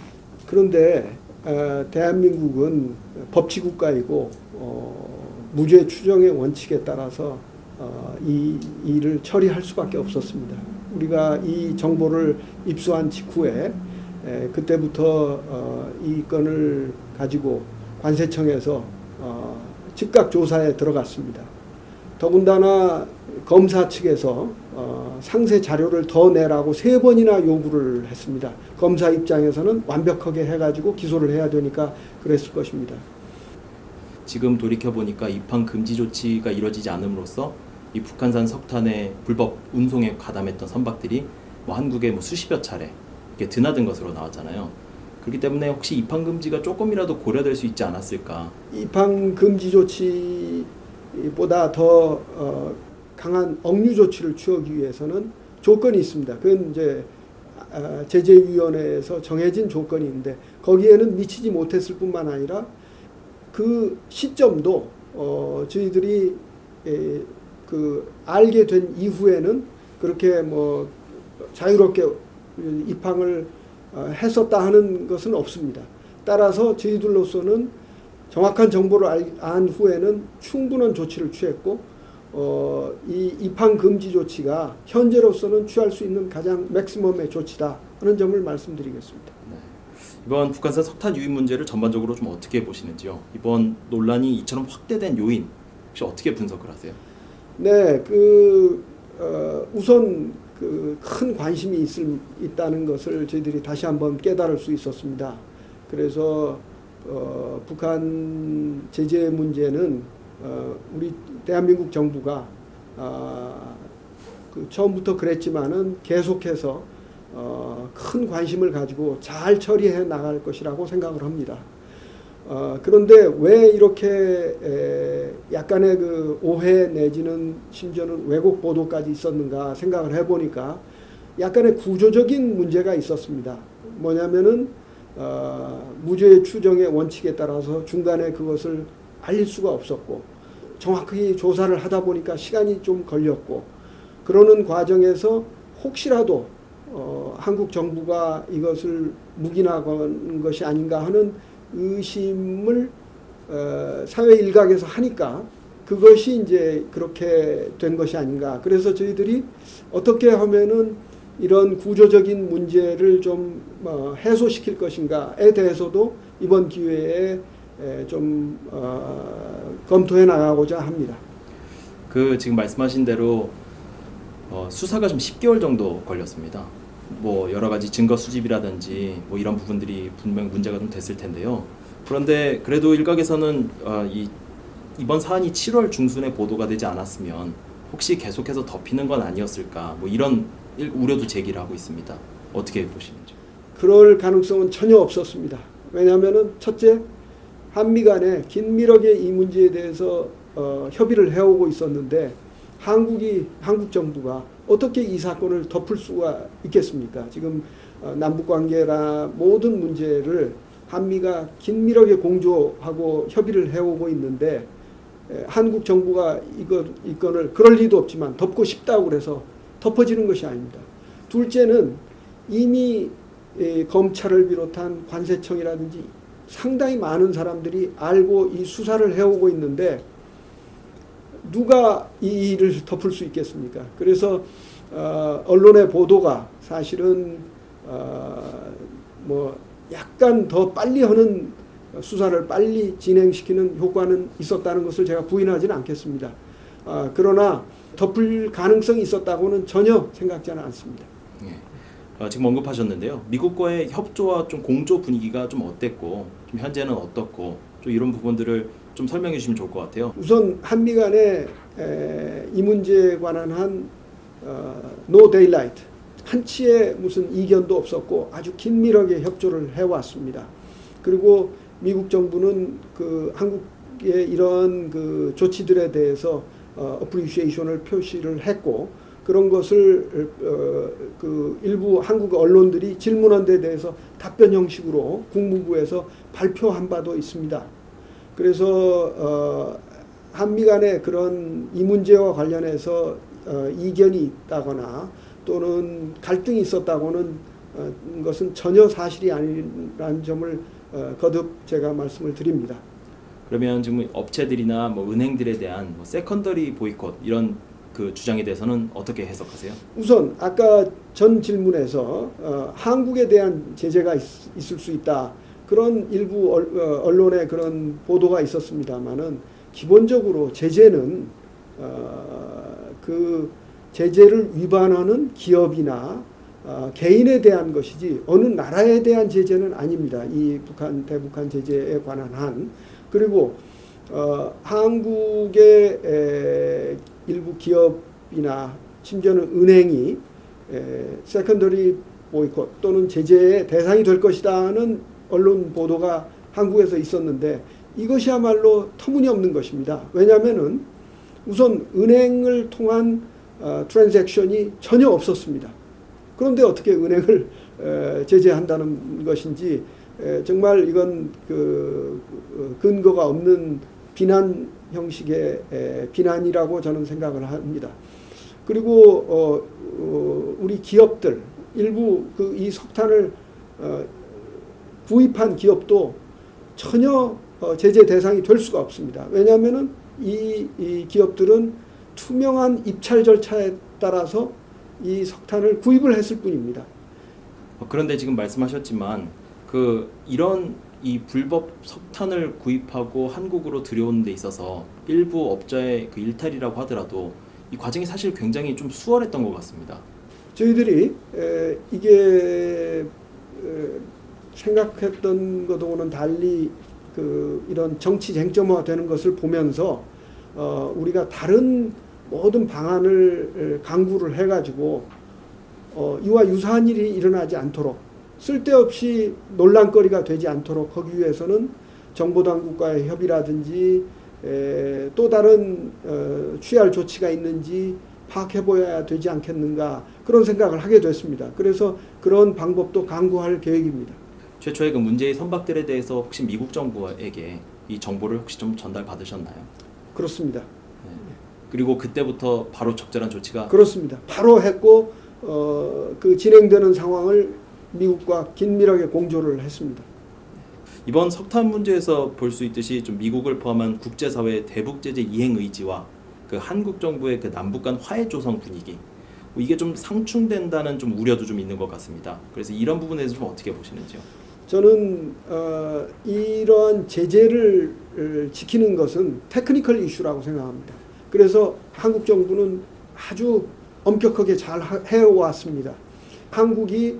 그런데 어, 대한민국은 법치국가이고 어, 무죄 추정의 원칙에 따라서 어, 이 일을 처리할 수밖에 없었습니다. 우리가 이 정보를 입수한 직후에 에, 그때부터 어, 이 건을 가지고 관세청에서 어, 즉각 조사에 들어갔습니다. 더군다나 검사 측에서 어, 상세 자료를 더 내라고 세 번이나 요구를 했습니다. 검사 입장에서는 완벽하게 해가지고 기소를 해야 되니까 그랬을 것입니다. 지금 돌이켜보니까 입항 금지 조치가 이루어지지 않음으로써 이 북한산 석탄의 불법 운송에 가담했던 선박들이 뭐 한국에 뭐 수십여 차례 이렇게 드나든 것으로 나왔잖아요. 그렇기 때문에 혹시 입항 금지가 조금이라도 고려될 수 있지 않았을까? 입항 금지 조치보다 더 어, 강한 억류 조치를 취하기 위해서는 조건이 있습니다. 그건 이제 어, 제재위원회에서 정해진 조건이 있는데 거기에는 미치지 못했을 뿐만 아니라 그 시점도 어, 저희들이 에, 그 알게 된 이후에는 그렇게 뭐 자유롭게 입항을 어, 했었다 하는 것은 없습니다. 따라서 저희들로서는 정확한 정보를 알, 안 후에는 충분한 조치를 취했고 어, 이 입항 금지 조치가 현재로서는 취할 수 있는 가장 맥시멈의 조치다 하는 점을 말씀드리겠습니다. 네. 이번 북한산 석탄 유입 문제를 전반적으로 좀 어떻게 보시는지요? 이번 논란이 이처럼 확대된 요인 혹시 어떻게 분석을 하세요? 네, 그 어, 우선 그 큰 관심이 있을, 있다는 것을 저희들이 다시 한번 깨달을 수 있었습니다. 그래서 어, 북한 제재 문제는 어, 우리 대한민국 정부가 어, 그 처음부터 그랬지만은 계속해서 어, 큰 관심을 가지고 잘 처리해 나갈 것이라고 생각을 합니다. 어, 그런데 왜 이렇게 에, 약간의 그 오해 내지는 심지어는 왜곡 보도까지 있었는가 생각을 해보니까 약간의 구조적인 문제가 있었습니다. 뭐냐면은 어, 무죄 추정의 원칙에 따라서 중간에 그것을 알릴 수가 없었고 정확히 조사를 하다 보니까 시간이 좀 걸렸고 그러는 과정에서 혹시라도 어, 한국 정부가 이것을 묵인한 것이 아닌가 하는 의심을 어, 사회 일각에서 하니까 그것이 이제 그렇게 된 것이 아닌가. 그래서 저희들이 어떻게 하면은 이런 구조적인 문제를 좀 어, 해소시킬 것인가에 대해서도 이번 기회에 에, 좀 어, 검토해 나가고자 합니다. 그 지금 말씀하신 대로 어, 수사가 좀 십 개월 정도 걸렸습니다. 뭐 여러 가지 증거 수집이라든지 뭐 이런 부분들이 분명 문제가 좀 됐을 텐데요. 그런데 그래도 일각에서는 어, 이 이번 사안이 칠월 중순에 보도가 되지 않았으면 혹시 계속해서 덮이는 건 아니었을까 뭐 이런 우려도 제기를 하고 있습니다. 어떻게 보시는지? 그럴 가능성은 전혀 없었습니다. 왜냐하면은 첫째 한미 간에 긴밀하게 이 문제에 대해서 어, 협의를 해오고 있었는데 한국이 한국 정부가 어떻게 이 사건을 덮을 수가 있겠습니까? 지금 어, 남북 관계나 모든 문제를 한미가 긴밀하게 공조하고 협의를 해오고 있는데 에, 한국 정부가 이거 이 건을 그럴 리도 없지만 덮고 싶다고 그래서 덮어지는 것이 아닙니다. 둘째는 이미 에, 검찰을 비롯한 관세청이라든지 상당히 많은 사람들이 알고 이 수사를 해오고 있는데 누가 이 일을 덮을 수 있겠습니까? 그래서 어, 언론의 보도가 사실은 어, 뭐 약간 더 빨리 하는 수사를 빨리 진행시키는 효과는 있었다는 것을 제가 부인하지는 않겠습니다. 어, 그러나 덮을 가능성이 있었다고는 전혀 생각지는 않습니다. 네. 어, 지금 언급하셨는데요. 미국과의 협조와 좀 공조 분위기가 좀 어땠고, 좀 현재는 어떻고, 좀 이런 부분들을 좀 설명해 주시면 좋을 것 같아요. 우선 한미 간에 에, 이 문제에 관한 한 어, no daylight, 한치의 무슨 이견도 없었고 아주 긴밀하게 협조를 해왔습니다. 그리고 미국 정부는 그 한국의 이런 그 조치들에 대해서 어, appreciation을 표시를 했고 그런 것을 어, 그 일부 한국 언론들이 질문한 데 대해서 답변 형식으로 국무부에서 발표한 바도 있습니다. 그래서 어, 한미 간의 그런 이 문제와 관련해서 어, 이견이 있다거나 또는 갈등이 있었다고는 어, 것은 전혀 사실이 아니라는 점을 어, 거듭 제가 말씀을 드립니다. 그러면 지금 업체들이나 뭐 은행들에 대한 뭐 세컨더리 보이콧 이런 그 주장에 대해서는 어떻게 해석하세요? 우선 아까 전 질문에서 어, 한국에 대한 제재가 있, 있을 수 있다. 그런 일부 얼, 어, 언론의 그런 보도가 있었습니다만은 기본적으로 제재는 어, 그 제재를 위반하는 기업이나 어, 개인에 대한 것이지 어느 나라에 대한 제재는 아닙니다. 이 북한 대북한 제재에 관한 한. 그리고 어, 한국의 에, 일부 기업이나 심지어는 은행이 에, 세컨더리 보이콧 또는 제재의 대상이 될 것이다는 언론 보도가 한국에서 있었는데 이것이야말로 터무니없는 것입니다. 왜냐하면은 우선 은행을 통한 어, 트랜잭션이 전혀 없었습니다. 그런데 어떻게 은행을 에, 제재한다는 것인지 에, 정말 이건 그, 그 근거가 없는 비난 형식의 에, 비난이라고 저는 생각을 합니다. 그리고 어, 어, 우리 기업들 일부 그 이 석탄을 어, 구입한 기업도 전혀 어, 제재 대상이 될 수가 없습니다. 왜냐하면은 이, 이 기업들은 투명한 입찰 절차에 따라서 이 석탄을 구입을 했을 뿐입니다. 그런데 지금 말씀하셨지만 그 이런 이 불법 석탄을 구입하고 한국으로 들여오는 데 있어서 일부 업자의 그 일탈이라고 하더라도 이 과정이 사실 굉장히 좀 수월했던 것 같습니다. 저희들이 에, 이게 에, 생각했던 것하고는 달리 그 이런 정치 쟁점화 되는 것을 보면서 어, 우리가 다른 모든 방안을 강구를 해가지고 어, 이와 유사한 일이 일어나지 않도록 쓸데없이 논란거리가 되지 않도록 하기 위해서는 정보당국과의 협의라든지 에, 또 다른 어, 취할 조치가 있는지 파악해보아야 되지 않겠는가 그런 생각을 하게 됐습니다. 그래서 그런 방법도 강구할 계획입니다. 최초에 그 문제의 선박들에 대해서 혹시 미국 정부에게 이 정보를 혹시 좀 전달받으셨나요? 그렇습니다. 네. 그리고 그때부터 바로 적절한 조치가 그렇습니다. 바로 했고 어, 그 진행되는 상황을 미국과 긴밀하게 공조를 했습니다. 이번 석탄 문제에서 볼 수 있듯이 좀 미국을 포함한 국제사회의 대북 제재 이행 의지와 그 한국 정부의 그 남북 간 화해 조성 분위기 이게 좀 상충된다는 좀 우려도 좀 있는 것 같습니다. 그래서 이런 부분에 대해서 좀 어떻게 보시는지요? 저는 어, 이런 제재를 지키는 것은 테크니컬 이슈라고 생각합니다. 그래서 한국 정부는 아주 엄격하게 잘 해왔습니다. 한국이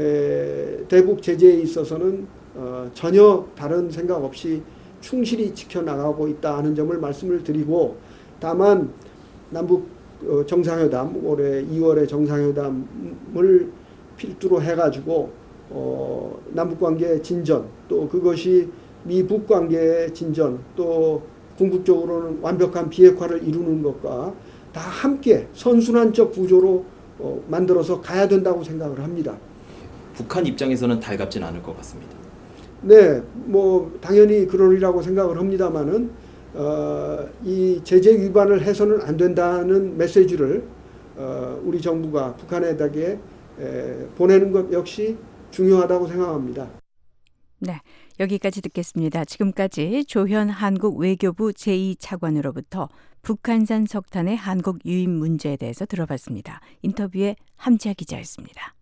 에, 대북 제재에 있어서는 어, 전혀 다른 생각 없이 충실히 지켜나가고 있다는 점을 말씀을 드리고 다만 남북 어, 정상회담 올해 이월에 정상회담을 필두로 해가지고 어, 남북관계의 진전 또 그것이 미북 관계의 진전 또 궁극적으로는 완벽한 비핵화를 이루는 것과 다 함께 선순환적 구조로 어, 만들어서 가야 된다고 생각을 합니다. 북한 입장에서는 달갑진 않을 것 같습니다. 네, 뭐 당연히 그러리라고 생각을 합니다만은 어, 이 제재 위반을 해서는 안 된다는 메시지를 어, 우리 정부가 북한에게 에, 보내는 것 역시 중요하다고 생각합니다. 네, 여기까지 듣겠습니다. 지금까지 조현 한국 외교부 제이 차관으로부터 북한산 석탄의 한국 유입 문제에 대해서 들어봤습니다. 인터뷰에 함지아 기자였습니다.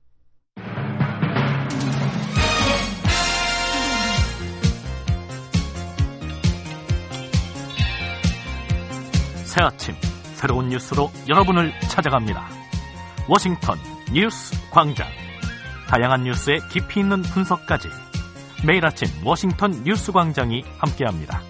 새 아침 새로운 뉴스로 여러분을 찾아갑니다. 워싱턴 뉴스 광장. 다양한 뉴스의 깊이 있는 분석까지 매일 아침 워싱턴 뉴스 광장이 함께합니다.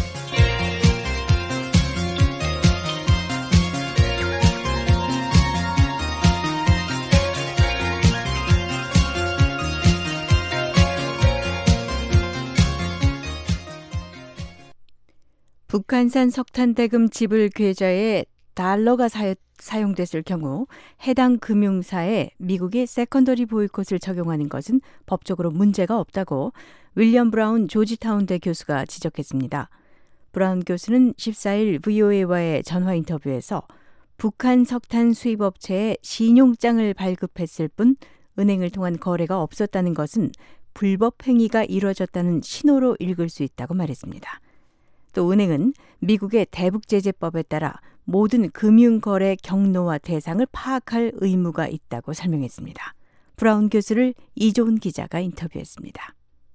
북한산 석탄 대금 지불 계좌에 달러가 사, 사용됐을 경우 해당 금융사에 미국이 세컨더리 보이콧을 적용하는 것은 법적으로 문제가 없다고 윌리엄 브라운 조지타운대 교수가 지적했습니다. 브라운 교수는 십사일 브이오에이와의 전화 인터뷰에서 북한 석탄 수입업체에 신용장을 발급했을 뿐 은행을 통한 거래가 없었다는 것은 불법 행위가 이루어졌다는 신호로 읽을 수 있다고 말했습니다. 또 은행은 미국의 대북제재법에 따라 모든 금융거래 경로와 대상을 파악할 의무가 있다고 설명했습니다. 브라운 교수를 이조은 기자가 인터뷰했습니다.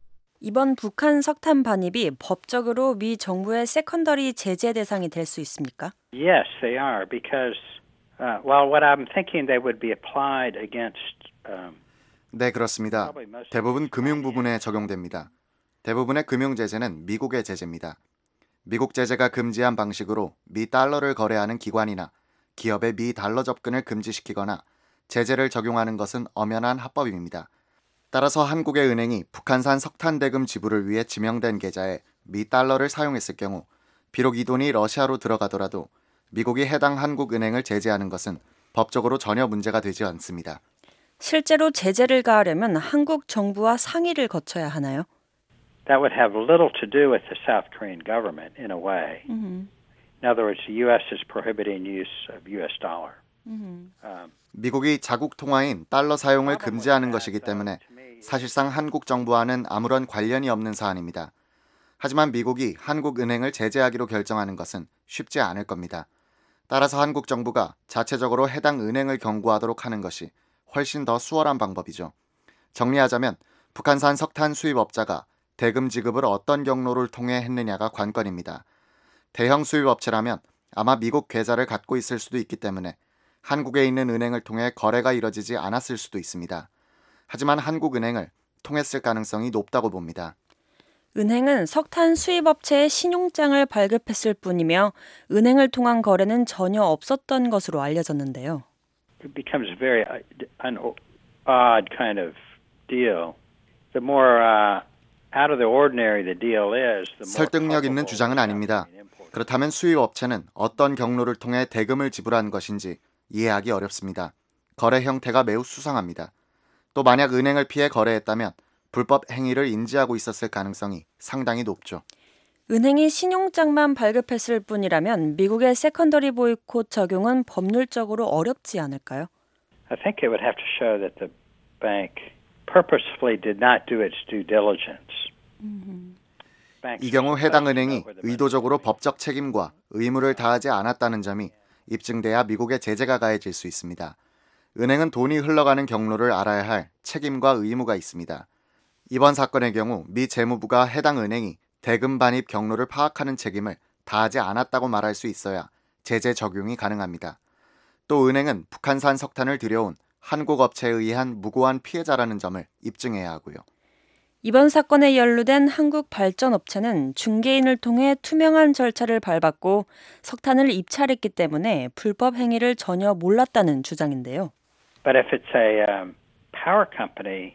이번 북한 석탄 반입이 법적으로 미 정부의 세컨더리 제재 대상이 될 수 있습니까? Yes, they are because uh, well, what I'm thinking they would be applied against. Um, 네, 그렇습니다. 대부분 금융 부분에 적용됩니다. 대부분의 금융 제재는 미국의 제재입니다. 미국 제재가 금지한 방식으로 미 달러를 거래하는 기관이나 기업의 미 달러 접근을 금지시키거나 제재를 적용하는 것은 엄연한 합법입니다. 따라서 한국의 은행이 북한산 석탄 대금 지불을 위해 지명된 계좌에 미 달러를 사용했을 경우 비록 이 돈이 러시아로 들어가더라도 미국이 해당 한국 은행을 제재하는 것은 법적으로 전혀 문제가 되지 않습니다. 실제로 제재를 가하려면 한국 정부와 상의를 거쳐야 하나요? That would have little to do with the South Korean government in a way. Mm-hmm. In other words, the U S is prohibiting use of U S dollar. Mm-hmm. Um, 미국이 자국 통화인 달러 사용을 금지하는 것이기 때문에 사실상 한국 정부와는 아무런 관련이 없는 사안입니다. 하지만 미국이 한국 은행을 제재하기로 결정하는 것은 쉽지 않을 겁니다. 따라서 한국 정부가 자체적으로 해당 은행을 경고하도록 하는 것이 훨씬 더 수월한 방법이죠. 정리하자면 북한산 석탄 수입업자가 대금 지급을 어떤 경로를 통해 했느냐가 관건입니다. 대형 수입업체라면 아마 미국 계좌를 갖고 있을 수도 있기 때문에 한국에 있는 은행을 통해 거래가 이뤄지지 않았을 수도 있습니다. 하지만 한국은행을 통했을 가능성이 높다고 봅니다. 은행은 석탄 수입업체의 신용장을 발급했을 뿐이며 은행을 통한 거래는 전혀 없었던 것으로 알려졌는데요. It becomes a very an odd kind of deal. The more uh, out of the ordinary the deal is, the more 설득력 있는 주장은 아닙니다. 그렇다면 수입업체는 어떤 경로를 통해 대금을 지불한 것인지 이해하기 어렵습니다. 거래 형태가 매우 수상합니다. 또 만약 은행을 피해 거래했다면 불법 행위를 인지하고 있었을 가능성이 상당히 높죠. 은행이 신용장만 발급했을 뿐이라면 미국의 세컨더리 보이콧 적용은 법률적으로 어렵지 않을까요? I think it would have to show that the bank purposefully did not do its due diligence. Mm-hmm. 이 경우 해당 은행이 의도적으로 법적 책임과 의무를 다하지 않았다는 점이 입증돼야 미국의 제재가 가해질 수 있습니다. 은행은 돈이 흘러가는 경로를 알아야 할 책임과 의무가 있습니다. 이번 사건의 경우 미 재무부가 해당 은행이 대금 반입 경로를 파악하는 책임을 다하지 않았다고 말할 수 있어야 제재 적용이 가능합니다. 또 은행은 북한산 석탄을 들여온 한국 업체에 의한 무고한 피해자라는 점을 입증해야 하고요. 이번 사건에 연루된 한국발전업체는 중개인을 통해 투명한 절차를 밟았고 석탄을 입찰했기 때문에 불법 행위를 전혀 몰랐다는 주장인데요. But if it's a um, power company,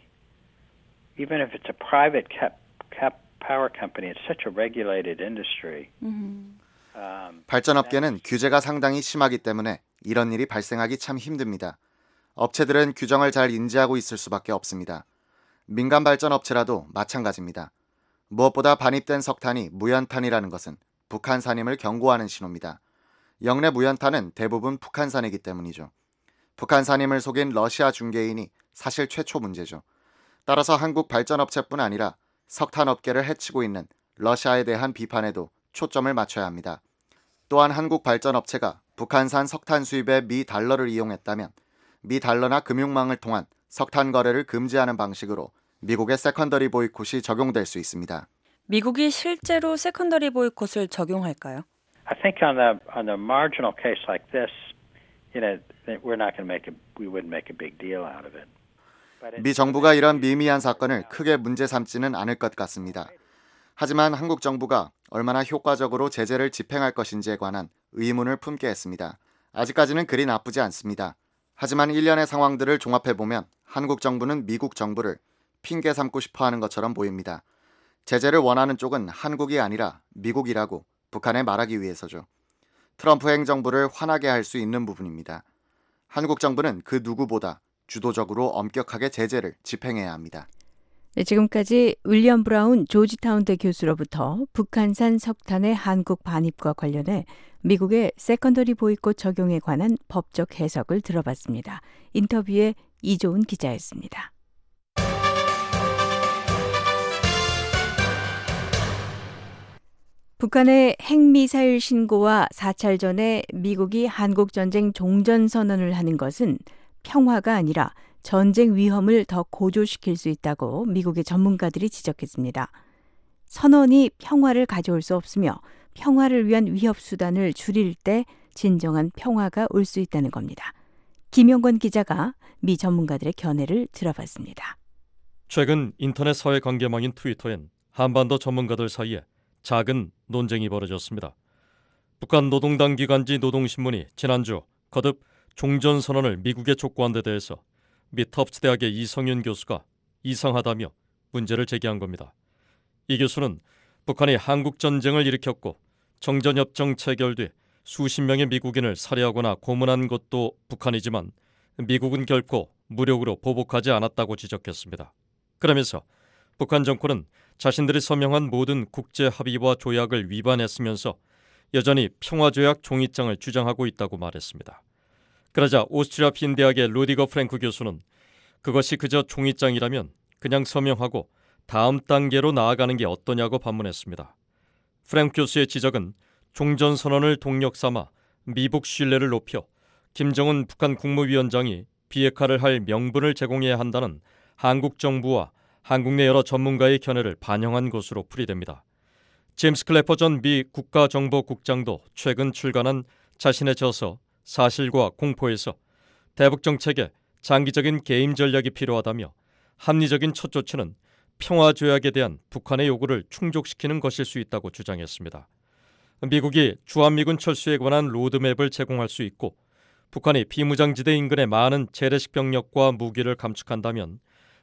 even if it's a private cap, cap power company, it's such a regulated industry. Mm-hmm. Um, 발전업계는 규제가 상당히 심하기 때문에 이런 일이 발생하기 참 힘듭니다. 업체들은 규정을 잘 인지하고 있을 수밖에 없습니다. 민간 발전업체라도 마찬가지입니다. 무엇보다 반입된 석탄이 무연탄이라는 것은 북한산임을 경고하는 신호입니다. 영내 무연탄은 대부분 북한산이기 때문이죠. 북한산임을 속인 러시아 중개인이 사실 최초 문제죠. 따라서 한국 발전업체뿐 아니라 석탄업계를 해치고 있는 러시아에 대한 비판에도 초점을 맞춰야 합니다. 또한 한국 발전업체가 북한산 석탄 수입에 미 달러를 이용했다면 미 달러나 금융망을 통한 석탄 거래를 금지하는 방식으로 미국의 세컨더리 보이콧이 적용될 수 있습니다. 미국이 실제로 세컨더리 보이콧을 적용할까요? I think on the on the marginal case like this, you know, we're not going to make a we wouldn't make a big deal out of it. 미 정부가 이런 미미한 사건을 크게 문제 삼지는 않을 것 같습니다. 하지만 한국 정부가 얼마나 효과적으로 제재를 집행할 것인지에 관한 의문을 품게 했습니다. 아직까지는 그리 나쁘지 않습니다. 하지만 일련의 상황들을 종합해보면 한국 정부는 미국 정부를 핑계 삼고 싶어하는 것처럼 보입니다. 제재를 원하는 쪽은 한국이 아니라 미국이라고 북한에 말하기 위해서죠. 트럼프 행정부를 화나게 할 수 있는 부분입니다. 한국 정부는 그 누구보다 주도적으로 엄격하게 제재를 집행해야 합니다. 네, 지금까지 윌리엄 브라운 조지타운대 교수로부터 북한산 석탄의 한국 반입과 관련해 미국의 세컨더리 보이콧 적용에 관한 법적 해석을 들어봤습니다. 인터뷰에 이조은 기자였습니다. 북한의 핵미사일 신고와 사찰 전에 미국이 한국전쟁 종전선언을 하는 것은 평화가 아니라 전쟁 위험을 더 고조시킬 수 있다고 미국의 전문가들이 지적했습니다. 선언이 평화를 가져올 수 없으며 평화를 위한 위협 수단을 줄일 때 진정한 평화가 올 수 있다는 겁니다. 김영권 기자가 미 전문가들의 견해를 들어봤습니다. 최근 인터넷 사회관계망인 트위터엔 한반도 전문가들 사이에 작은 논쟁이 벌어졌습니다. 북한 노동당 기관지 노동신문이 지난주 거듭 종전선언을 미국에 촉구한 데 대해서 미 터프트 대학의 이성윤 교수가 이상하다며 문제를 제기한 겁니다. 이 교수는 북한이 한국전쟁을 일으켰고 정전협정 체결 뒤 수십 명의 미국인을 살해하거나 고문한 것도 북한이지만 미국은 결코 무력으로 보복하지 않았다고 지적했습니다. 그러면서 북한 정권은 자신들이 서명한 모든 국제 합의와 조약을 위반했으면서 여전히 평화조약 종이장을 주장하고 있다고 말했습니다. 그러자 오스트리아 빈 대학의 루디거 프랭크 교수는 그것이 그저 종이장이라면 그냥 서명하고 다음 단계로 나아가는 게 어떠냐고 반문했습니다. 프랭크 교수의 지적은 종전선언을 동력 삼아 미북 신뢰를 높여 김정은 북한 국무위원장이 비핵화를 할 명분을 제공해야 한다는 한국 정부와 한국 내 여러 전문가의 견해를 반영한 것으로 풀이됩니다. 제임스 클래퍼 전 미 국가정보국장도 최근 출간한 자신의 저서 사실과 공포에서 대북 정책에 장기적인 게임 전략이 필요하다며 합리적인 첫 조치는 평화조약에 대한 북한의 요구를 충족시키는 것일 수 있다고 주장했습니다. 미국이 주한미군 철수에 관한 로드맵을 제공할 수 있고 북한이 비무장지대 인근의 많은 재래식 병력과 무기를 감축한다면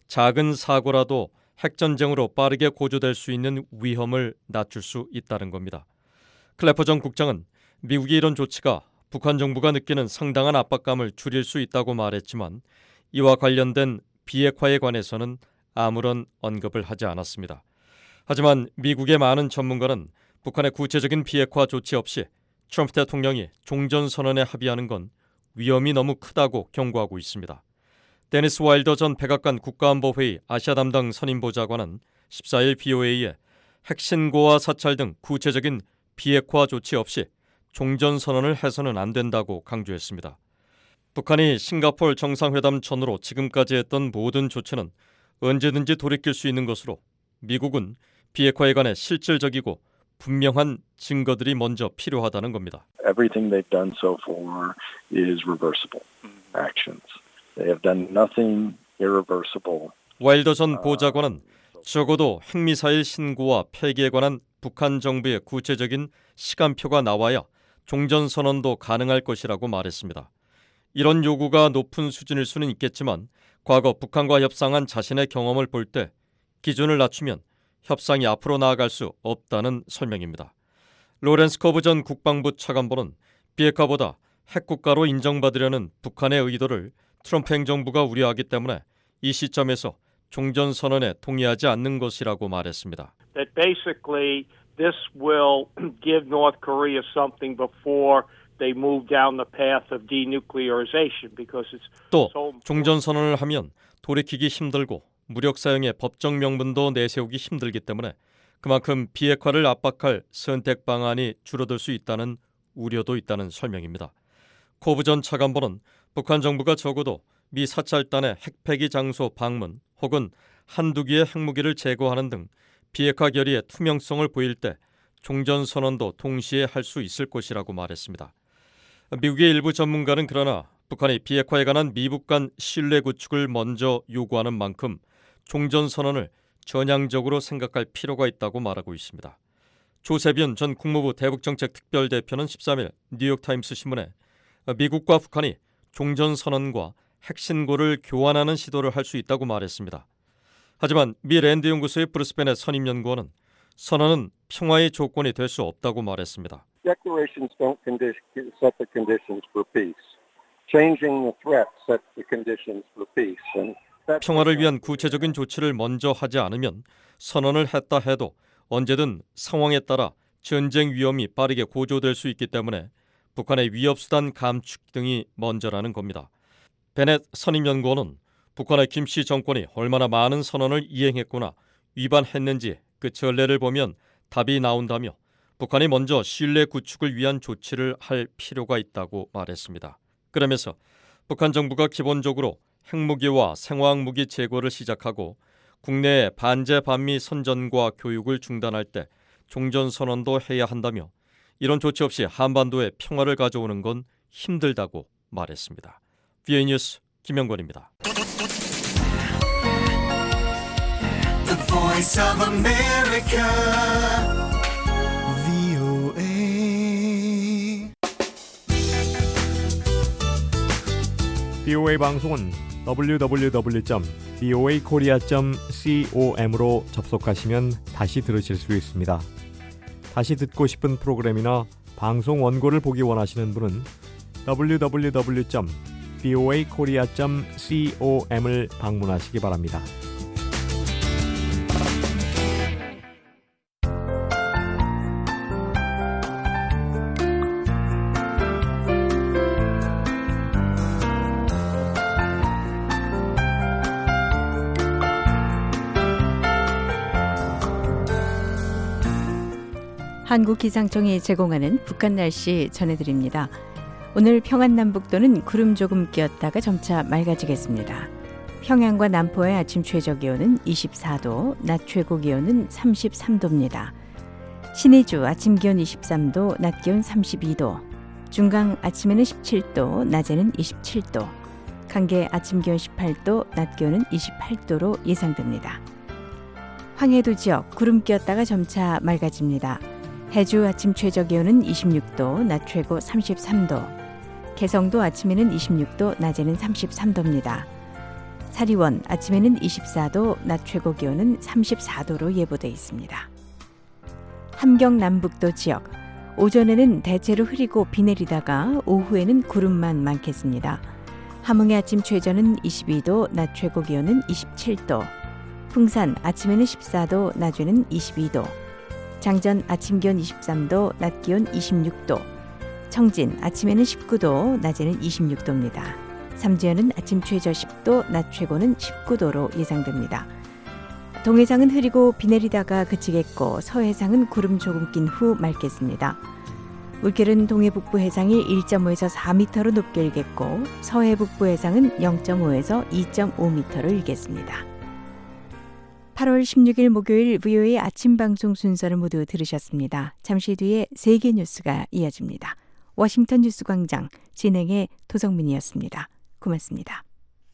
작은 사고라도 핵전쟁으로 빠르게 고조될 수 있는 위험을 낮출 수 있다는 겁니다. 클래퍼 전 국장은 미국이 이런 조치가 북한 정부가 느끼는 상당한 압박감을 줄일 수 있다고 말했지만 이와 관련된 비핵화에 관해서는 아무런 언급을 하지 않았습니다. 하지만 미국의 많은 전문가는 북한의 구체적인 비핵화 조치 없이 트럼프 대통령이 종전선언에 합의하는 건 위험이 너무 크다고 경고하고 있습니다. 데니스 와일더 전 백악관 국가안보회의 아시아 담당 선임보좌관은 십사일 브이오에이에 핵신고와 사찰 등 구체적인 비핵화 조치 없이 종전선언을 해서는 안 된다고 강조했습니다. 북한이 싱가포르 정상회담 전후로 지금까지 했던 모든 조치는 언제든지 돌이킬 수 있는 것으로 미국은 비핵화에 관해 실질적이고 분명한 증거들이 먼저 필요하다는 겁니다. Everything they've done so far is reversible actions. They have done nothing irreversible. 와일더 전 보좌관은 적어도 핵미사일 신고와 폐기에 관한 북한 정부의 구체적인 시간표가 나와야 종전선언도 가능할 것이라고 말했습니다. 이런 요구가 높은 수준일 수는 있겠지만 과거 북한과 협상한 자신의 경험을 볼 때 기준을 낮추면 협상이 앞으로 나아갈 수 없다는 설명입니다. 로렌스 커브 전 국방부 차관보는 비핵화보다 핵국가로 인정받으려는 북한의 의도를 트럼프 행정부가 우려하기 때문에 이 시점에서 종전선언에 동의하지 않는 것이라고 말했습니다. That basically this will give North Korea something before they move down the path of denuclearization because it's 또 so 종전선언을 하면 돌이키기 힘들고 무력 사용의 법적 명분도 내세우기 힘들기 때문에 그만큼 비핵화를 압박할 선택 방안이 줄어들 수 있다는 우려도 있다는 설명입니다. 코브 전 차관보는 북한 정부가 적어도 미 사찰단의 핵폐기 장소 방문 혹은 한두 개의 핵무기를 제거하는 등 비핵화 결의의 투명성을 보일 때 종전선언도 동시에 할 수 있을 것이라고 말했습니다. 미국의 일부 전문가는 그러나 북한이 비핵화에 관한 미북 간 신뢰 구축을 먼저 요구하는 만큼 종전선언을 전향적으로 생각할 필요가 있다고 말하고 있습니다. 조세변 전 국무부 대북정책특별대표는 십삼일 뉴욕타임스 신문에 미국과 북한이 종전선언과 핵신고를 교환하는 시도를 할 수 있다고 말했습니다. 하지만 미 랜드 연구소의 브루스 베넷 선임연구원은 선언은 평화의 조건이 될 수 없다고 말했습니다. Declarations don't set the conditions for peace. Changing the threat sets the conditions for peace. And 평화를 위한 구체적인 조치를 먼저 하지 않으면 선언을 했다 해도 언제든 상황에 따라 전쟁 위험이 빠르게 고조될 수 있기 때문에 북한의 위협수단 감축 등이 먼저라는 겁니다. 베넷 선임연구원은 북한의 김씨 정권이 얼마나 많은 선언을 이행했거나 위반했는지 그 전례를 보면 답이 나온다며 북한이 먼저 신뢰 구축을 위한 조치를 할 필요가 있다고 말했습니다. 그러면서 북한 정부가 기본적으로 핵무기와 생화학무기 제거를 시작하고 국내의 반제 반미 선전과 교육을 중단할 때 종전선언도 해야 한다며 이런 조치 없이 한반도에 평화를 가져오는 건 힘들다고 말했습니다. 브이오에이 뉴스 김영권입니다. The Voice of America, 브이오에이. 브이오에이 방송은 더블유 더블유 더블유 점 브이오에이 코리아 점 com으로 접속하시면 다시 들으실 수 있습니다. 다시 듣고 싶은 프로그램이나 방송 원고를 보기 원하시는 분은 더블유 더블유 더블유 점 브이오에이 코리아 점 com을 방문하시기 바랍니다. 한국기상청이 제공하는 북한 날씨 전해드립니다. 오늘 평안남북도는 구름 조금 끼었다가 점차 맑아지겠습니다. 평양과 남포의 아침 최저기온은 이십사 도, 낮 최고기온은 삼십삼 도입니다. 신의주 아침 기온 이십삼 도, 낮 기온 삼십이 도, 중강 아침에는 십칠 도, 낮에는 이십칠 도, 강계 아침 기온 십팔 도, 낮 기온은 이십팔 도로 예상됩니다. 황해도 지역 구름 끼었다가 점차 맑아집니다. 해주 아침 최저기온은 이십육 도, 낮 최고 삼십삼 도, 개성도 아침에는 이십육 도, 낮에는 삼십삼 도입니다. 사리원 아침에는 이십사 도, 낮 최고기온은 삼십사 도로 예보돼 있습니다. 함경 남북도 지역 오전에는 대체로 흐리고 비 내리다가 오후에는 구름만 많겠습니다. 함흥의 아침 최저는 이십이 도, 낮 최고기온은 이십칠 도, 풍산 아침에는 십사 도, 낮에는 이십이 도, 장전 아침 기온 이십삼 도, 낮 기온 이십육 도, 청진 아침에는 십구 도, 낮에는 이십육 도입니다. 삼지연은 아침 최저 십 도, 낮 최고는 십구 도로 예상됩니다. 동해상은 흐리고 비 내리다가 그치겠고 서해상은 구름 조금 낀 후 맑겠습니다. 물결은 동해북부 해상이 일 점 오에서 사 미터로 높게 일겠고 서해북부 해상은 영 점 오에서 이 점 오 미터로 일겠습니다. 팔월 십육일 목요일 브이오에이 아침 방송 순서를 모두 들으셨습니다. 잠시 뒤에 세계 뉴스가 이어집니다. 워싱턴 뉴스 광장 진행의 도성민이었습니다. 고맙습니다.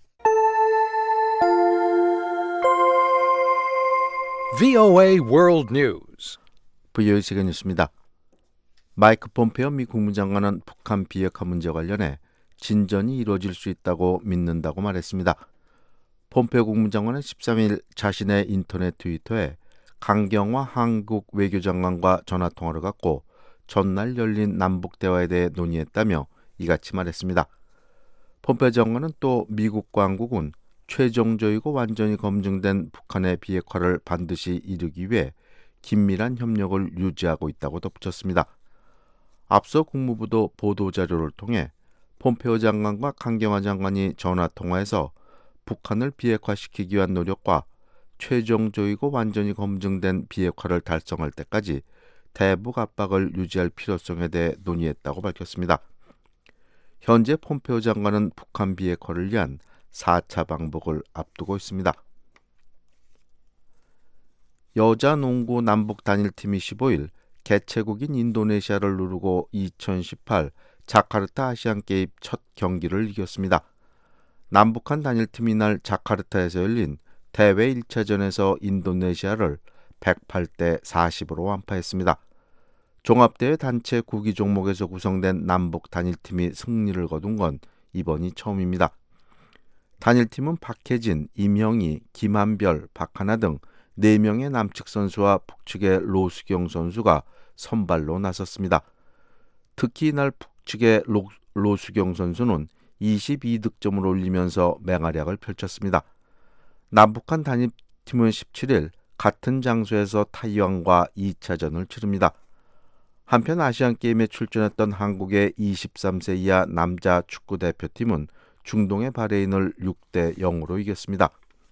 브이오에이 World News. 브이오에이 세계 뉴스입니다. 마이크 폼페오 미 국무장관은 북한 비핵화 문제 관련해 진전이 이루어질 수 있다고 믿는다고 말했습니다. 폼페오 국무장관은 십삼일 자신의 인터넷 트위터에 강경화 한국 외교장관과 전화통화를 갖고 전날 열린 남북대화에 대해 논의했다며 이같이 말했습니다. 폼페오 장관은 또 미국과 한국은 최종적이고 완전히 검증된 북한의 비핵화를 반드시 이루기 위해 긴밀한 협력을 유지하고 있다고 덧붙였습니다. 앞서 국무부도 보도자료를 통해 폼페오 장관과 강경화 장관이 전화통화에서 북한을 비핵화시키기 위한 노력과 최종적이고 완전히 검증된 비핵화를 달성할 때까지 대북 압박을 유지할 필요성에 대해 논의했다고 밝혔습니다. 현재 폼페오 장관은 북한 비핵화를 위한 사 차 방북을 앞두고 있습니다. 여자 농구 남북 단일팀이 십오일 개최국인 인도네시아를 누르고 이천십팔 자카르타 아시안게임 첫 경기를 이겼습니다. 남북한 단일팀이 날 자카르타에서 열린 대회 일 차전에서 인도네시아를 백팔 대 사십으로 완파했습니다. 종합대회 단체 구기 종목에서 구성된 남북 단일팀이 승리를 거둔 건 이번이 처음입니다. 단일팀은 박혜진, 임형희, 김한별, 박하나 등 네 명의 남측 선수와 북측의 로수경 선수가 선발로 나섰습니다. 특히 이날 북측의 로, 로수경 선수는 이십이 득점을 올리면서 맹활약을 펼쳤습니다. 남북한 단일팀은 십칠 일 같은 장소에서 타이완과 이 차전을 치릅니다. 한편 아시안게임에 출전했던 한국의 이십삼 세 이하 남자 축구대표팀은 중동의 바레인을 육 대 영으로 이겼습니다.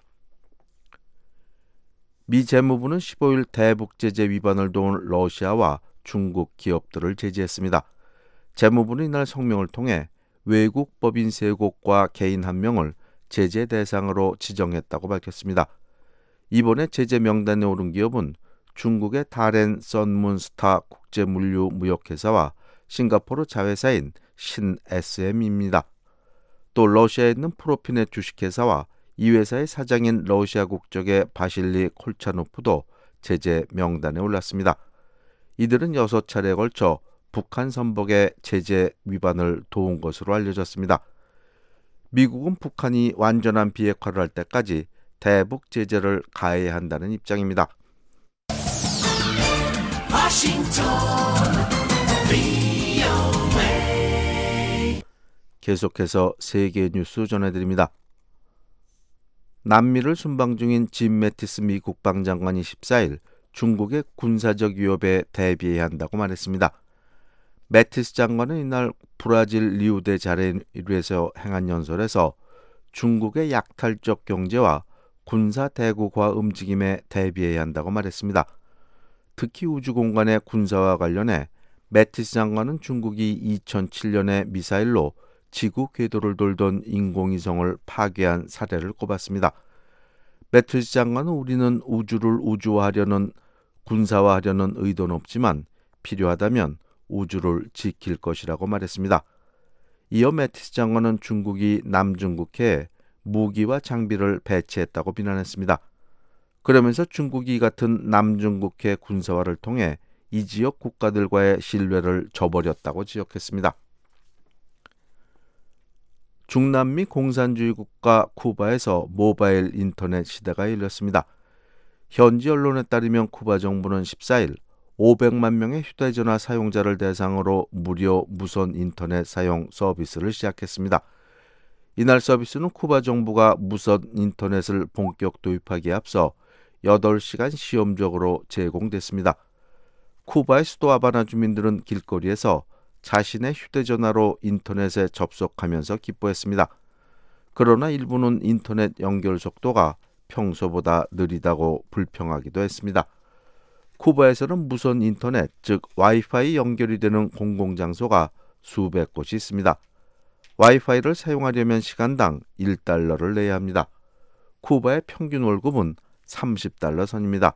미 재무부는 십오 일 대북 제재 위반을 도운 러시아와 중국 기업들을 제지했습니다. 재무부는 이날 성명을 통해 외국 법인 세 곳과 개인 한 명을 제재 대상으로 지정했다고 밝혔습니다. 이번에 제재 명단에 오른 기업은 중국의 다렌 썬문스타 국제물류무역회사와 싱가포르 자회사인 신에스엠입니다. 또 러시아에 있는 프로피넷 주식회사와 이 회사의 사장인 러시아 국적의 바실리 콜차노프도 제재 명단에 올랐습니다. 이들은 여섯 차례에 걸쳐 북한 선박의 제재 위반을 도운 것으로 알려졌습니다. 미국은 북한이 완전한 비핵화를 할 때까지 대북 제재를 가해야 한다는 입장입니다. 계속해서 세계 뉴스 전해드립니다. 남미를 순방 중인 짐 매티스 미 국방장관이 십사 일 중국의 군사적 위협에 대비해야 한다고 말했습니다. 매티스 장관은 이날 브라질 리우데자네이루에서 행한 연설에서 중국의 약탈적 경제와 군사 대국화 움직임에 대비해야 한다고 말했습니다. 특히 우주공간의 군사와 관련해 매티스 장관은 중국이 이천칠 년에 미사일로 지구 궤도를 돌던 인공위성을 파괴한 사례를 꼽았습니다. 매티스 장관은 우리는 우주를 우주화하려는 군사화하려는 의도는 없지만 필요하다면 우주를 지킬 것이라고 말했습니다. 이어 매티스 장관은 중국이 남중국해에 무기와 장비를 배치했다고 비난했습니다. 그러면서 중국이 이 같은 남중국해 군사화를 통해 이 지역 국가들과의 신뢰를 저버렸다고 지적했습니다. 중남미 공산주의 국가 쿠바에서 모바일 인터넷 시대가 열렸습니다. 현지 언론에 따르면 쿠바 정부는 십사 일 오백만 명의 휴대전화 사용자를 대상으로 무료 무선 인터넷 사용 서비스를 시작했습니다. 이날 서비스는 쿠바 정부가 무선 인터넷을 본격 도입하기에 앞서 여덟 시간 시험적으로 제공됐습니다. 쿠바의 수도 하바나 주민들은 길거리에서 자신의 휴대전화로 인터넷에 접속하면서 기뻐했습니다. 그러나 일부는 인터넷 연결 속도가 평소보다 느리다고 불평하기도 했습니다. 쿠바에서는 무선 인터넷, 즉 와이파이 연결이 되는 공공장소가 수백 곳이 있습니다. 와이파이를 사용하려면 시간당 일 달러를 내야 합니다. 쿠바의 평균 월급은 삼십 달러 선입니다.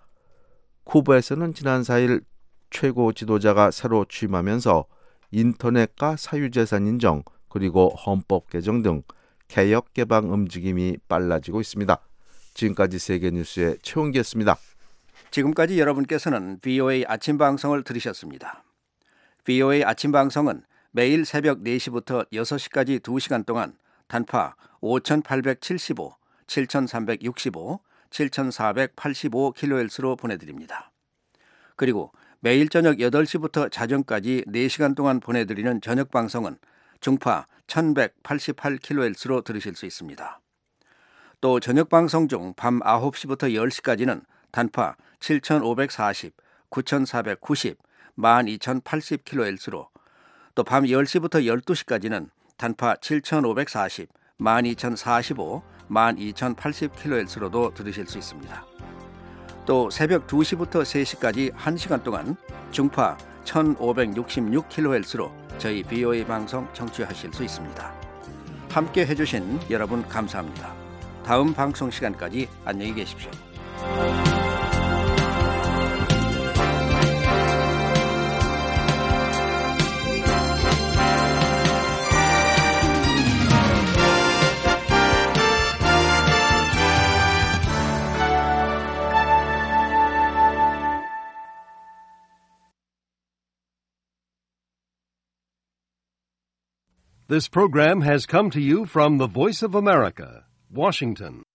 쿠바에서는 지난 사 일 최고 지도자가 새로 취임하면서 인터넷과 사유재산 인정, 그리고 헌법 개정 등 개혁 개방 움직임이 빨라지고 있습니다. 지금까지 세계뉴스의 최원기였습니다. 지금까지 여러분께서는 브이오에이 아침 방송을 들으셨습니다. 브이오에이 아침 방송은 매일 새벽 네 시부터 여섯 시까지 두 시간 동안 단파 오천팔백칠십오, 칠천삼백육십오, 칠천사백팔십오 킬로헤르츠로 보내드립니다. 그리고 매일 저녁 여덟 시부터 자정까지 네 시간 동안 보내드리는 저녁 방송은 중파 천백팔십팔 킬로헤르츠로 들으실 수 있습니다. 또 저녁 방송 중 밤 아홉 시부터 열 시까지는 단파 칠천오백사십, 구천사백구십, 만 이천팔십 킬로헤르츠로, 또 밤 열 시부터 열두 시까지는 단파 칠천오백사십, 만 이천사십오, 만 이천팔십 킬로헤르츠로도 들으실 수 있습니다. 또 새벽 두 시부터 세 시까지 한 시간 동안 중파 천오백육십육 킬로헤르츠로 저희 브이오에이 방송 청취하실 수 있습니다. 함께 해주신 여러분 감사합니다. 다음 방송 시간까지 안녕히 계십시오. This program has come to you from the Voice of America, Washington.